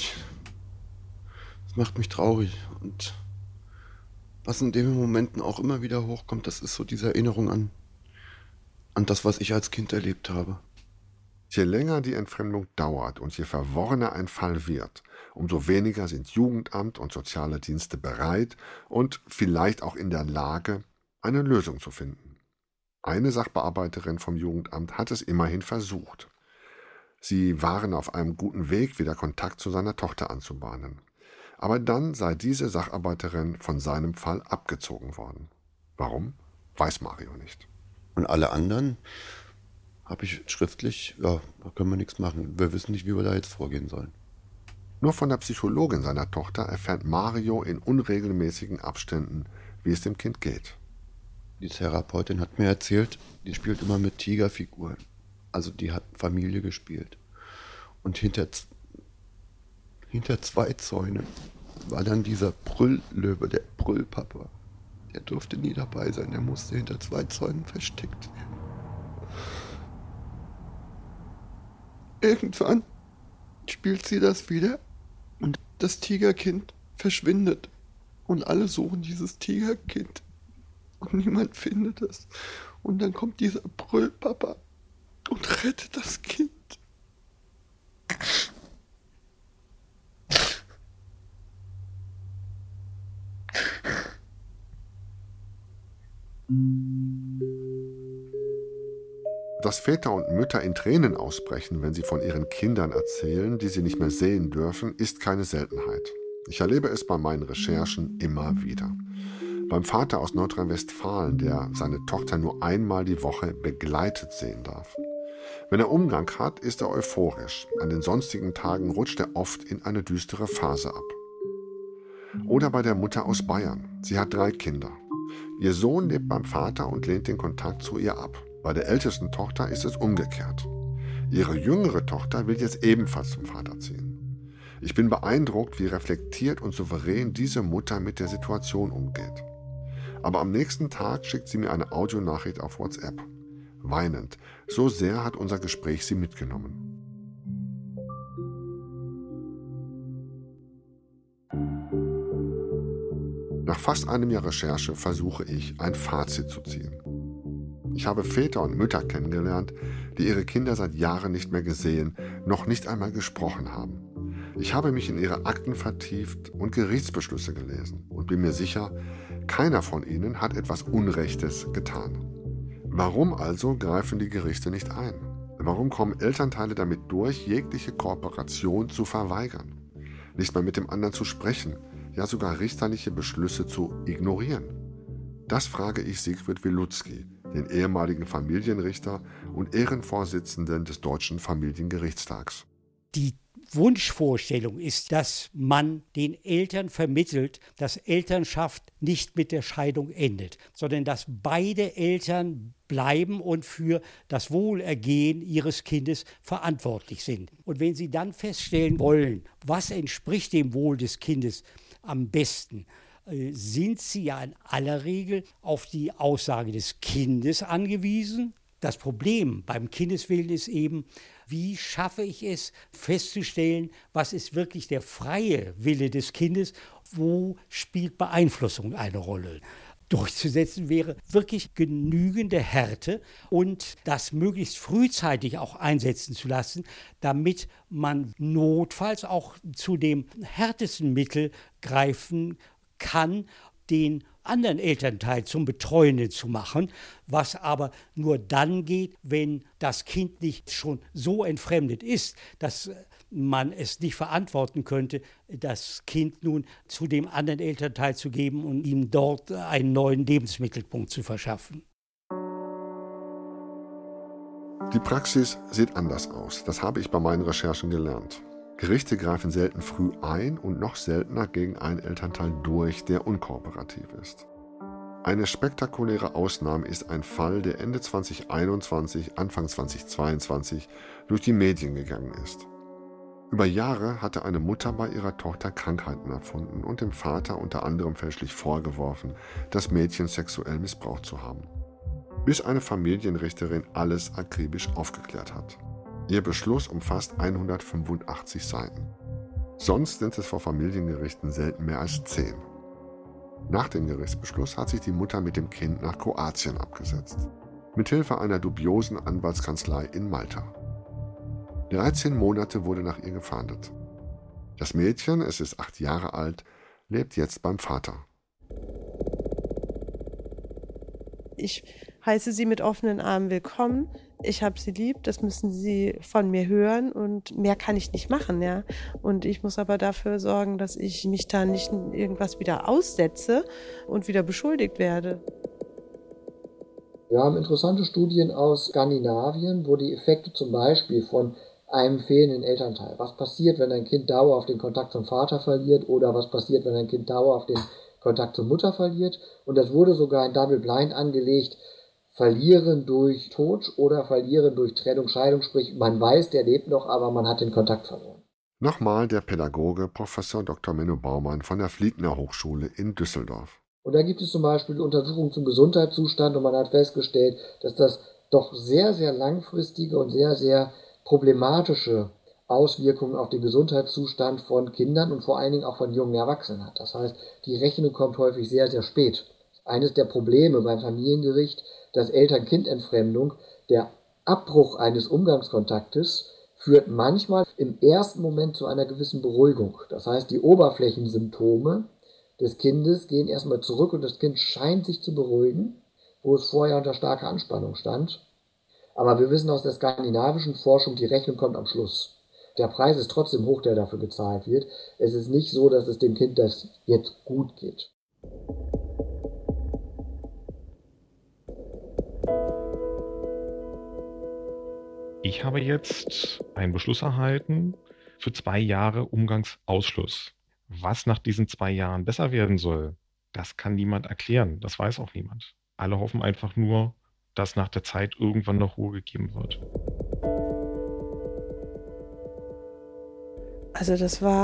mich traurig. Und was in den Momenten auch immer wieder hochkommt, das ist so diese Erinnerung an das, was ich als Kind erlebt habe. Je länger die Entfremdung dauert und je verworrener ein Fall wird, umso weniger sind Jugendamt und soziale Dienste bereit und vielleicht auch in der Lage, eine Lösung zu finden. Eine Sachbearbeiterin vom Jugendamt hat es immerhin versucht. Sie waren auf einem guten Weg, wieder Kontakt zu seiner Tochter anzubahnen. Aber dann sei diese Sacharbeiterin von seinem Fall abgezogen worden. Warum? Weiß Mario nicht. Und alle anderen habe ich schriftlich, ja, da können wir nichts machen. Wir wissen nicht, wie wir da jetzt vorgehen sollen. Nur von der Psychologin seiner Tochter erfährt Mario in unregelmäßigen Abständen, wie es dem Kind geht. Die Therapeutin hat mir erzählt, die spielt immer mit Tigerfiguren. Also die hat Familie gespielt. Und hinter 2 Zäunen war dann dieser Brülllöwe, der Brüllpapa. Der durfte nie dabei sein, er musste hinter 2 Zäunen versteckt werden. Irgendwann spielt sie das wieder und das Tigerkind verschwindet. Und alle suchen dieses Tigerkind und niemand findet es. Und dann kommt dieser Brüllpapa und rettet das Kind. Dass Väter und Mütter in Tränen ausbrechen, wenn sie von ihren Kindern erzählen, die sie nicht mehr sehen dürfen, ist keine Seltenheit. Ich erlebe es bei meinen Recherchen immer wieder. Beim Vater aus Nordrhein-Westfalen, der seine Tochter nur einmal die Woche begleitet sehen darf. Wenn er Umgang hat, ist er euphorisch. An den sonstigen Tagen rutscht er oft in eine düstere Phase ab. Oder bei der Mutter aus Bayern. Sie hat 3 Kinder. Ihr Sohn lebt beim Vater und lehnt den Kontakt zu ihr ab. Bei der ältesten Tochter ist es umgekehrt. Ihre jüngere Tochter will jetzt ebenfalls zum Vater ziehen. Ich bin beeindruckt, wie reflektiert und souverän diese Mutter mit der Situation umgeht. Aber am nächsten Tag schickt sie mir eine Audionachricht auf WhatsApp. Weinend. So sehr hat unser Gespräch sie mitgenommen. Nach fast einem Jahr Recherche versuche ich, ein Fazit zu ziehen. Ich habe Väter und Mütter kennengelernt, die ihre Kinder seit Jahren nicht mehr gesehen, noch nicht einmal gesprochen haben. Ich habe mich in ihre Akten vertieft und Gerichtsbeschlüsse gelesen und bin mir sicher, keiner von ihnen hat etwas Unrechtes getan. Warum also greifen die Gerichte nicht ein? Warum kommen Elternteile damit durch, jegliche Kooperation zu verweigern? Nicht mal mit dem anderen zu sprechen, ja sogar richterliche Beschlüsse zu ignorieren? Das frage ich Siegfried Wilutzki, den ehemaligen Familienrichter und Ehrenvorsitzenden des Deutschen Familiengerichtstags. Die Wunschvorstellung ist, dass man den Eltern vermittelt, dass Elternschaft nicht mit der Scheidung endet, sondern dass beide Eltern bleiben und für das Wohlergehen ihres Kindes verantwortlich sind. Und wenn sie dann feststellen wollen, was entspricht dem Wohl des Kindes am besten, sind sie ja in aller Regel auf die Aussage des Kindes angewiesen. Das Problem beim Kindeswillen ist eben, wie schaffe ich es festzustellen, was ist wirklich der freie Wille des Kindes, wo spielt Beeinflussung eine Rolle. Durchzusetzen wäre wirklich genügende Härte und das möglichst frühzeitig auch einsetzen zu lassen, damit man notfalls auch zu dem härtesten Mittel greifen kann, den anderen Elternteil zum Betreuenden zu machen, was aber nur dann geht, wenn das Kind nicht schon so entfremdet ist, dass man es nicht verantworten könnte, das Kind nun zu dem anderen Elternteil zu geben und ihm dort einen neuen Lebensmittelpunkt zu verschaffen. Die Praxis sieht anders aus. Das habe ich bei meinen Recherchen gelernt. Gerichte greifen selten früh ein und noch seltener gegen einen Elternteil durch, der unkooperativ ist. Eine spektakuläre Ausnahme ist ein Fall, der Ende 2021, Anfang 2022 durch die Medien gegangen ist. Über Jahre hatte eine Mutter bei ihrer Tochter Krankheiten erfunden und dem Vater unter anderem fälschlich vorgeworfen, das Mädchen sexuell missbraucht zu haben. Bis eine Familienrichterin alles akribisch aufgeklärt hat. Ihr Beschluss umfasst 185 Seiten. Sonst sind es vor Familiengerichten selten mehr als 10. Nach dem Gerichtsbeschluss hat sich die Mutter mit dem Kind nach Kroatien abgesetzt. Mithilfe einer dubiosen Anwaltskanzlei in Malta. 13 Monate wurde nach ihr gefahndet. Das Mädchen, es ist 8 Jahre alt, lebt jetzt beim Vater. Ich heiße Sie mit offenen Armen willkommen. Ich habe Sie lieb, das müssen Sie von mir hören und mehr kann ich nicht machen, ja. Und ich muss aber dafür sorgen, dass ich mich da nicht irgendwas wieder aussetze und wieder beschuldigt werde. Wir haben interessante Studien aus Skandinavien, wo die Effekte zum Beispiel von einem fehlenden Elternteil, was passiert, wenn ein Kind dauerhaft den Kontakt zum Vater verliert oder was passiert, wenn ein Kind dauerhaft den Kontakt zur Mutter verliert. Und das wurde sogar in Double Blind angelegt, verlieren durch Tod oder verlieren durch Trennung, Scheidung, sprich man weiß, der lebt noch, aber man hat den Kontakt verloren. Nochmal der Pädagoge Prof. Dr. Menno Baumann von der Fliegner Hochschule in Düsseldorf. Und da gibt es zum Beispiel Untersuchungen zum Gesundheitszustand und man hat festgestellt, dass das doch sehr, sehr langfristige und sehr, sehr problematische Auswirkungen auf den Gesundheitszustand von Kindern und vor allen Dingen auch von jungen Erwachsenen hat. Das heißt, die Rechnung kommt häufig sehr, sehr spät. Eines der Probleme beim Familiengericht, dass Eltern-Kind-Entfremdung, der Abbruch eines Umgangskontaktes, führt manchmal im ersten Moment zu einer gewissen Beruhigung. Das heißt, die Oberflächensymptome des Kindes gehen erstmal zurück und das Kind scheint sich zu beruhigen, wo es vorher unter starker Anspannung stand. Aber wir wissen aus der skandinavischen Forschung, die Rechnung kommt am Schluss. Der Preis ist trotzdem hoch, der dafür gezahlt wird. Es ist nicht so, dass es dem Kind das jetzt gut geht. Ich habe jetzt einen Beschluss erhalten für 2 Jahre Umgangsausschluss. Was nach diesen 2 Jahren besser werden soll, das kann niemand erklären. Das weiß auch niemand. Alle hoffen einfach nur, dass nach der Zeit irgendwann noch Ruhe gegeben wird. Also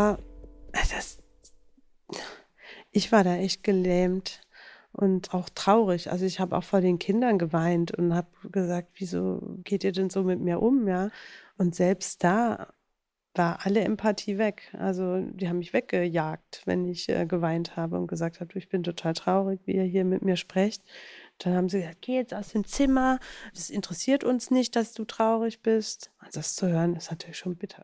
ich war da echt gelähmt und auch traurig. Also ich habe auch vor den Kindern geweint und habe gesagt, wieso geht ihr denn so mit mir um, ja? Und selbst da war alle Empathie weg. Also die haben mich weggejagt, wenn ich geweint habe und gesagt habe, ich bin total traurig, wie ihr hier mit mir sprecht. Dann haben sie gesagt, geh jetzt aus dem Zimmer, das interessiert uns nicht, dass du traurig bist. Also das zu hören, ist natürlich schon bitter.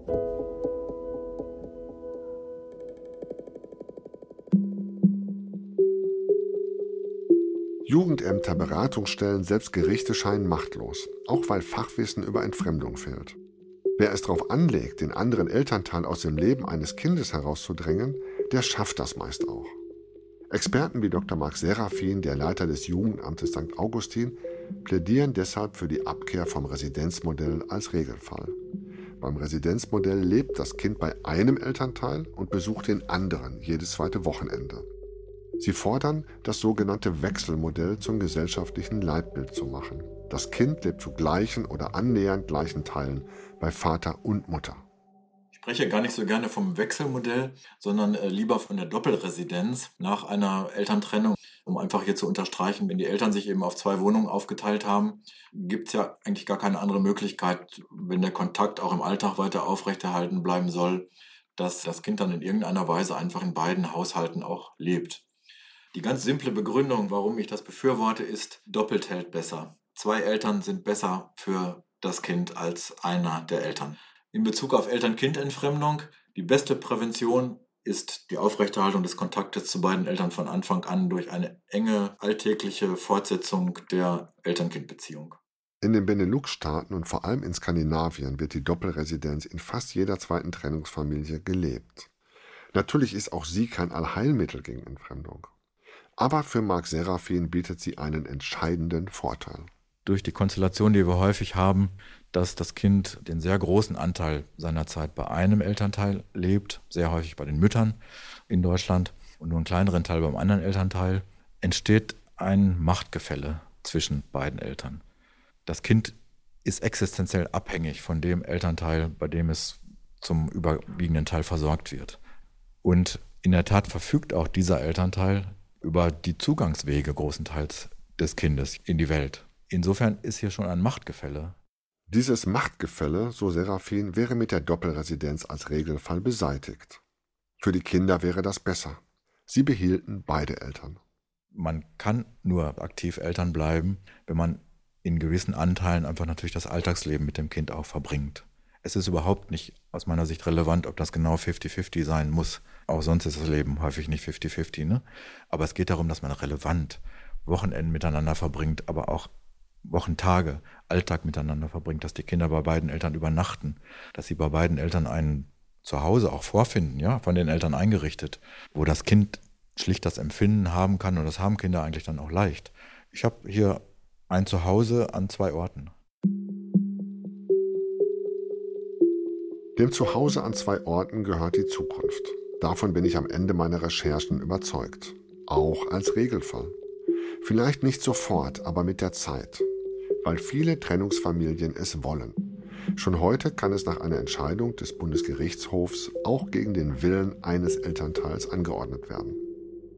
Jugendämter, Beratungsstellen, selbst Gerichte scheinen machtlos, auch weil Fachwissen über Entfremdung fehlt. Wer es darauf anlegt, den anderen Elternteil aus dem Leben eines Kindes herauszudrängen, der schafft das meist auch. Experten wie Dr. Marc Serafin, der Leiter des Jugendamtes St. Augustin, plädieren deshalb für die Abkehr vom Residenzmodell als Regelfall. Beim Residenzmodell lebt das Kind bei einem Elternteil und besucht den anderen jedes zweite Wochenende. Sie fordern, das sogenannte Wechselmodell zum gesellschaftlichen Leitbild zu machen. Das Kind lebt zu gleichen oder annähernd gleichen Teilen bei Vater und Mutter. Ich spreche gar nicht so gerne vom Wechselmodell, sondern lieber von der Doppelresidenz nach einer Elterntrennung. Um einfach hier zu unterstreichen, wenn die Eltern sich eben auf 2 Wohnungen aufgeteilt haben, gibt es ja eigentlich gar keine andere Möglichkeit, wenn der Kontakt auch im Alltag weiter aufrechterhalten bleiben soll, dass das Kind dann in irgendeiner Weise einfach in beiden Haushalten auch lebt. Die ganz simple Begründung, warum ich das befürworte, ist, doppelt hält besser. 2 Eltern sind besser für das Kind als einer der Eltern. In Bezug auf Eltern-Kind-Entfremdung, die beste Prävention ist die Aufrechterhaltung des Kontaktes zu beiden Eltern von Anfang an durch eine enge, alltägliche Fortsetzung der Eltern-Kind-Beziehung. In den Benelux-Staaten und vor allem in Skandinavien wird die Doppelresidenz in fast jeder zweiten Trennungsfamilie gelebt. Natürlich ist auch sie kein Allheilmittel gegen Entfremdung. Aber für Marc Serafin bietet sie einen entscheidenden Vorteil. Durch die Konstellation, die wir häufig haben, dass das Kind den sehr großen Anteil seiner Zeit bei einem Elternteil lebt, sehr häufig bei den Müttern in Deutschland und nur einen kleineren Teil beim anderen Elternteil, entsteht ein Machtgefälle zwischen beiden Eltern. Das Kind ist existenziell abhängig von dem Elternteil, bei dem es zum überwiegenden Teil versorgt wird. Und in der Tat verfügt auch dieser Elternteil über die Zugangswege großenteils des Kindes in die Welt. Insofern ist hier schon ein Machtgefälle. Dieses Machtgefälle, so Serafin, wäre mit der Doppelresidenz als Regelfall beseitigt. Für die Kinder wäre das besser. Sie behielten beide Eltern. Man kann nur aktiv Eltern bleiben, wenn man in gewissen Anteilen einfach natürlich das Alltagsleben mit dem Kind auch verbringt. Es ist überhaupt nicht aus meiner Sicht relevant, ob das genau 50-50 sein muss. Auch sonst ist das Leben häufig nicht 50-50, ne? Aber es geht darum, dass man relevant Wochenenden miteinander verbringt, aber auch Wochentage, Alltag miteinander verbringt, dass die Kinder bei beiden Eltern übernachten, dass sie bei beiden Eltern ein Zuhause auch vorfinden, ja, von den Eltern eingerichtet, wo das Kind schlicht das Empfinden haben kann, und das haben Kinder eigentlich dann auch leicht. Ich habe hier ein Zuhause an 2 Orten. Dem Zuhause an 2 Orten gehört die Zukunft. Davon bin ich am Ende meiner Recherchen überzeugt. Auch als Regelfall. Vielleicht nicht sofort, aber mit der Zeit. Weil viele Trennungsfamilien es wollen. Schon heute kann es nach einer Entscheidung des Bundesgerichtshofs auch gegen den Willen eines Elternteils angeordnet werden.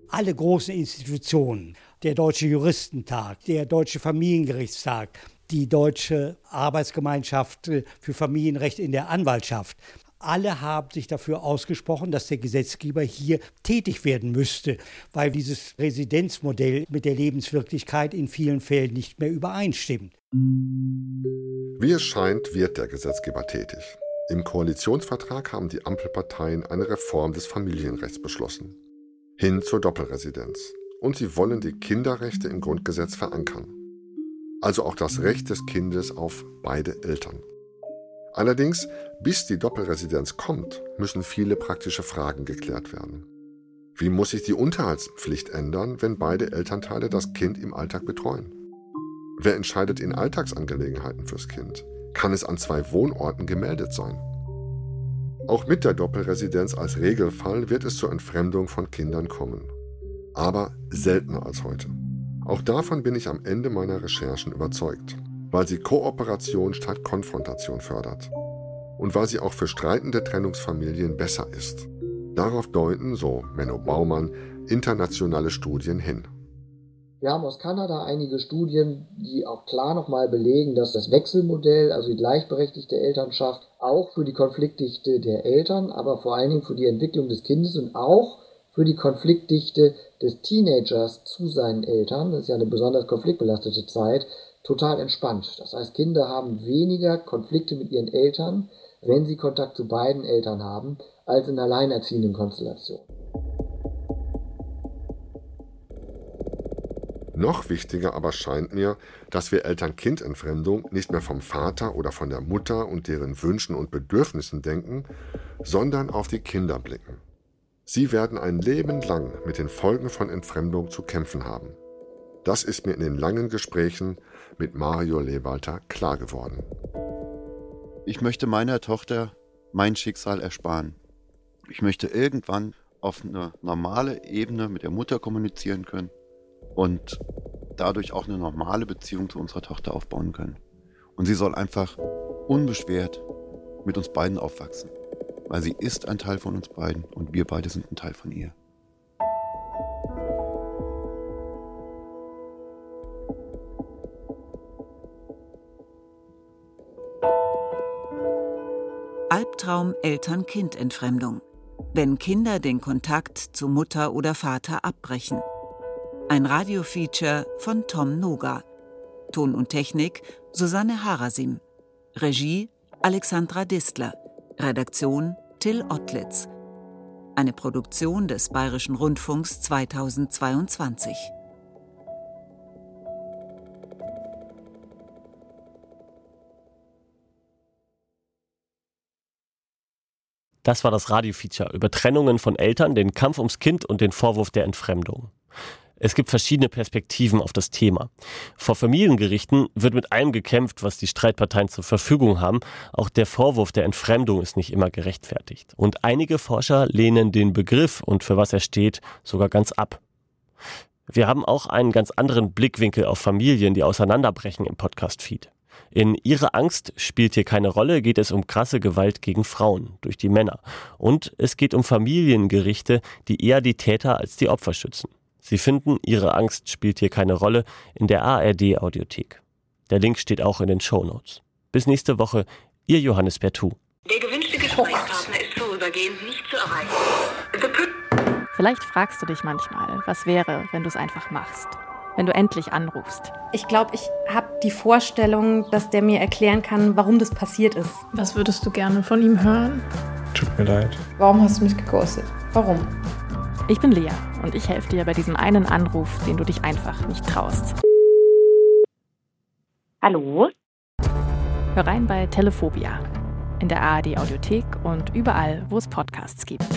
Alle großen Institutionen, der Deutsche Juristentag, der Deutsche Familiengerichtstag, die Deutsche Arbeitsgemeinschaft für Familienrecht in der Anwaltschaft, alle haben sich dafür ausgesprochen, dass der Gesetzgeber hier tätig werden müsste, weil dieses Residenzmodell mit der Lebenswirklichkeit in vielen Fällen nicht mehr übereinstimmt. Wie es scheint, wird der Gesetzgeber tätig. Im Koalitionsvertrag haben die Ampelparteien eine Reform des Familienrechts beschlossen. Hin zur Doppelresidenz. Und sie wollen die Kinderrechte im Grundgesetz verankern. Also auch das Recht des Kindes auf beide Eltern. Allerdings, bis die Doppelresidenz kommt, müssen viele praktische Fragen geklärt werden. Wie muss sich die Unterhaltspflicht ändern, wenn beide Elternteile das Kind im Alltag betreuen? Wer entscheidet in Alltagsangelegenheiten fürs Kind? Kann es an 2 Wohnorten gemeldet sein? Auch mit der Doppelresidenz als Regelfall wird es zur Entfremdung von Kindern kommen. Aber seltener als heute. Auch davon bin ich am Ende meiner Recherchen überzeugt, weil sie Kooperation statt Konfrontation fördert. Und weil sie auch für streitende Trennungsfamilien besser ist. Darauf deuten, so Menno Baumann, internationale Studien hin. Wir haben aus Kanada einige Studien, die auch klar nochmal belegen, dass das Wechselmodell, also die gleichberechtigte Elternschaft, auch für die Konfliktdichte der Eltern, aber vor allen Dingen für die Entwicklung des Kindes und auch für die Konfliktdichte des Teenagers zu seinen Eltern, das ist ja eine besonders konfliktbelastete Zeit, total entspannt. Das heißt, Kinder haben weniger Konflikte mit ihren Eltern, wenn sie Kontakt zu beiden Eltern haben, als in alleinerziehenden Konstellationen. Noch wichtiger aber scheint mir, dass wir Eltern-Kind-Entfremdung nicht mehr vom Vater oder von der Mutter und deren Wünschen und Bedürfnissen denken, sondern auf die Kinder blicken. Sie werden ein Leben lang mit den Folgen von Entfremdung zu kämpfen haben. Das ist mir in den langen Gesprächen mit Mario Lewalter klar geworden. Ich möchte meiner Tochter mein Schicksal ersparen. Ich möchte irgendwann auf eine normale Ebene mit der Mutter kommunizieren können und dadurch auch eine normale Beziehung zu unserer Tochter aufbauen können. Und sie soll einfach unbeschwert mit uns beiden aufwachsen, weil sie ist ein Teil von uns beiden und wir beide sind ein Teil von ihr. Albtraum Eltern-Kind-Entfremdung. Wenn Kinder den Kontakt zu Mutter oder Vater abbrechen. Ein Radiofeature von Tom Noga. Ton und Technik Susanne Harasim. Regie Alexandra Distler. Redaktion Till Ottlitz. Eine Produktion des Bayerischen Rundfunks 2022. Das war das Radiofeature über Trennungen von Eltern, den Kampf ums Kind und den Vorwurf der Entfremdung. Es gibt verschiedene Perspektiven auf das Thema. Vor Familiengerichten wird mit allem gekämpft, was die Streitparteien zur Verfügung haben. Auch der Vorwurf der Entfremdung ist nicht immer gerechtfertigt. Und einige Forscher lehnen den Begriff und für was er steht sogar ganz ab. Wir haben auch einen ganz anderen Blickwinkel auf Familien, die auseinanderbrechen im Podcast-Feed. In Ihre Angst spielt hier keine Rolle, geht es um krasse Gewalt gegen Frauen durch die Männer. Und es geht um Familiengerichte, die eher die Täter als die Opfer schützen. Sie finden, Ihre Angst spielt hier keine Rolle in der ARD-Audiothek. Der Link steht auch in den Shownotes. Bis nächste Woche, Ihr Johannes Bertou. Der gewünschte Gesprächspartner ist vorübergehend nicht zu erreichen. Vielleicht fragst du dich manchmal, was wäre, wenn du es einfach machst. Wenn du endlich anrufst. Ich glaube, ich habe die Vorstellung, dass der mir erklären kann, warum das passiert ist. Was würdest du gerne von ihm hören? Tut mir leid. Warum hast du mich geghostet? Warum? Ich bin Lea und ich helfe dir bei diesem einen Anruf, den du dich einfach nicht traust. Hallo? Hör rein bei Telephobia. In der ARD Audiothek und überall, wo es Podcasts gibt.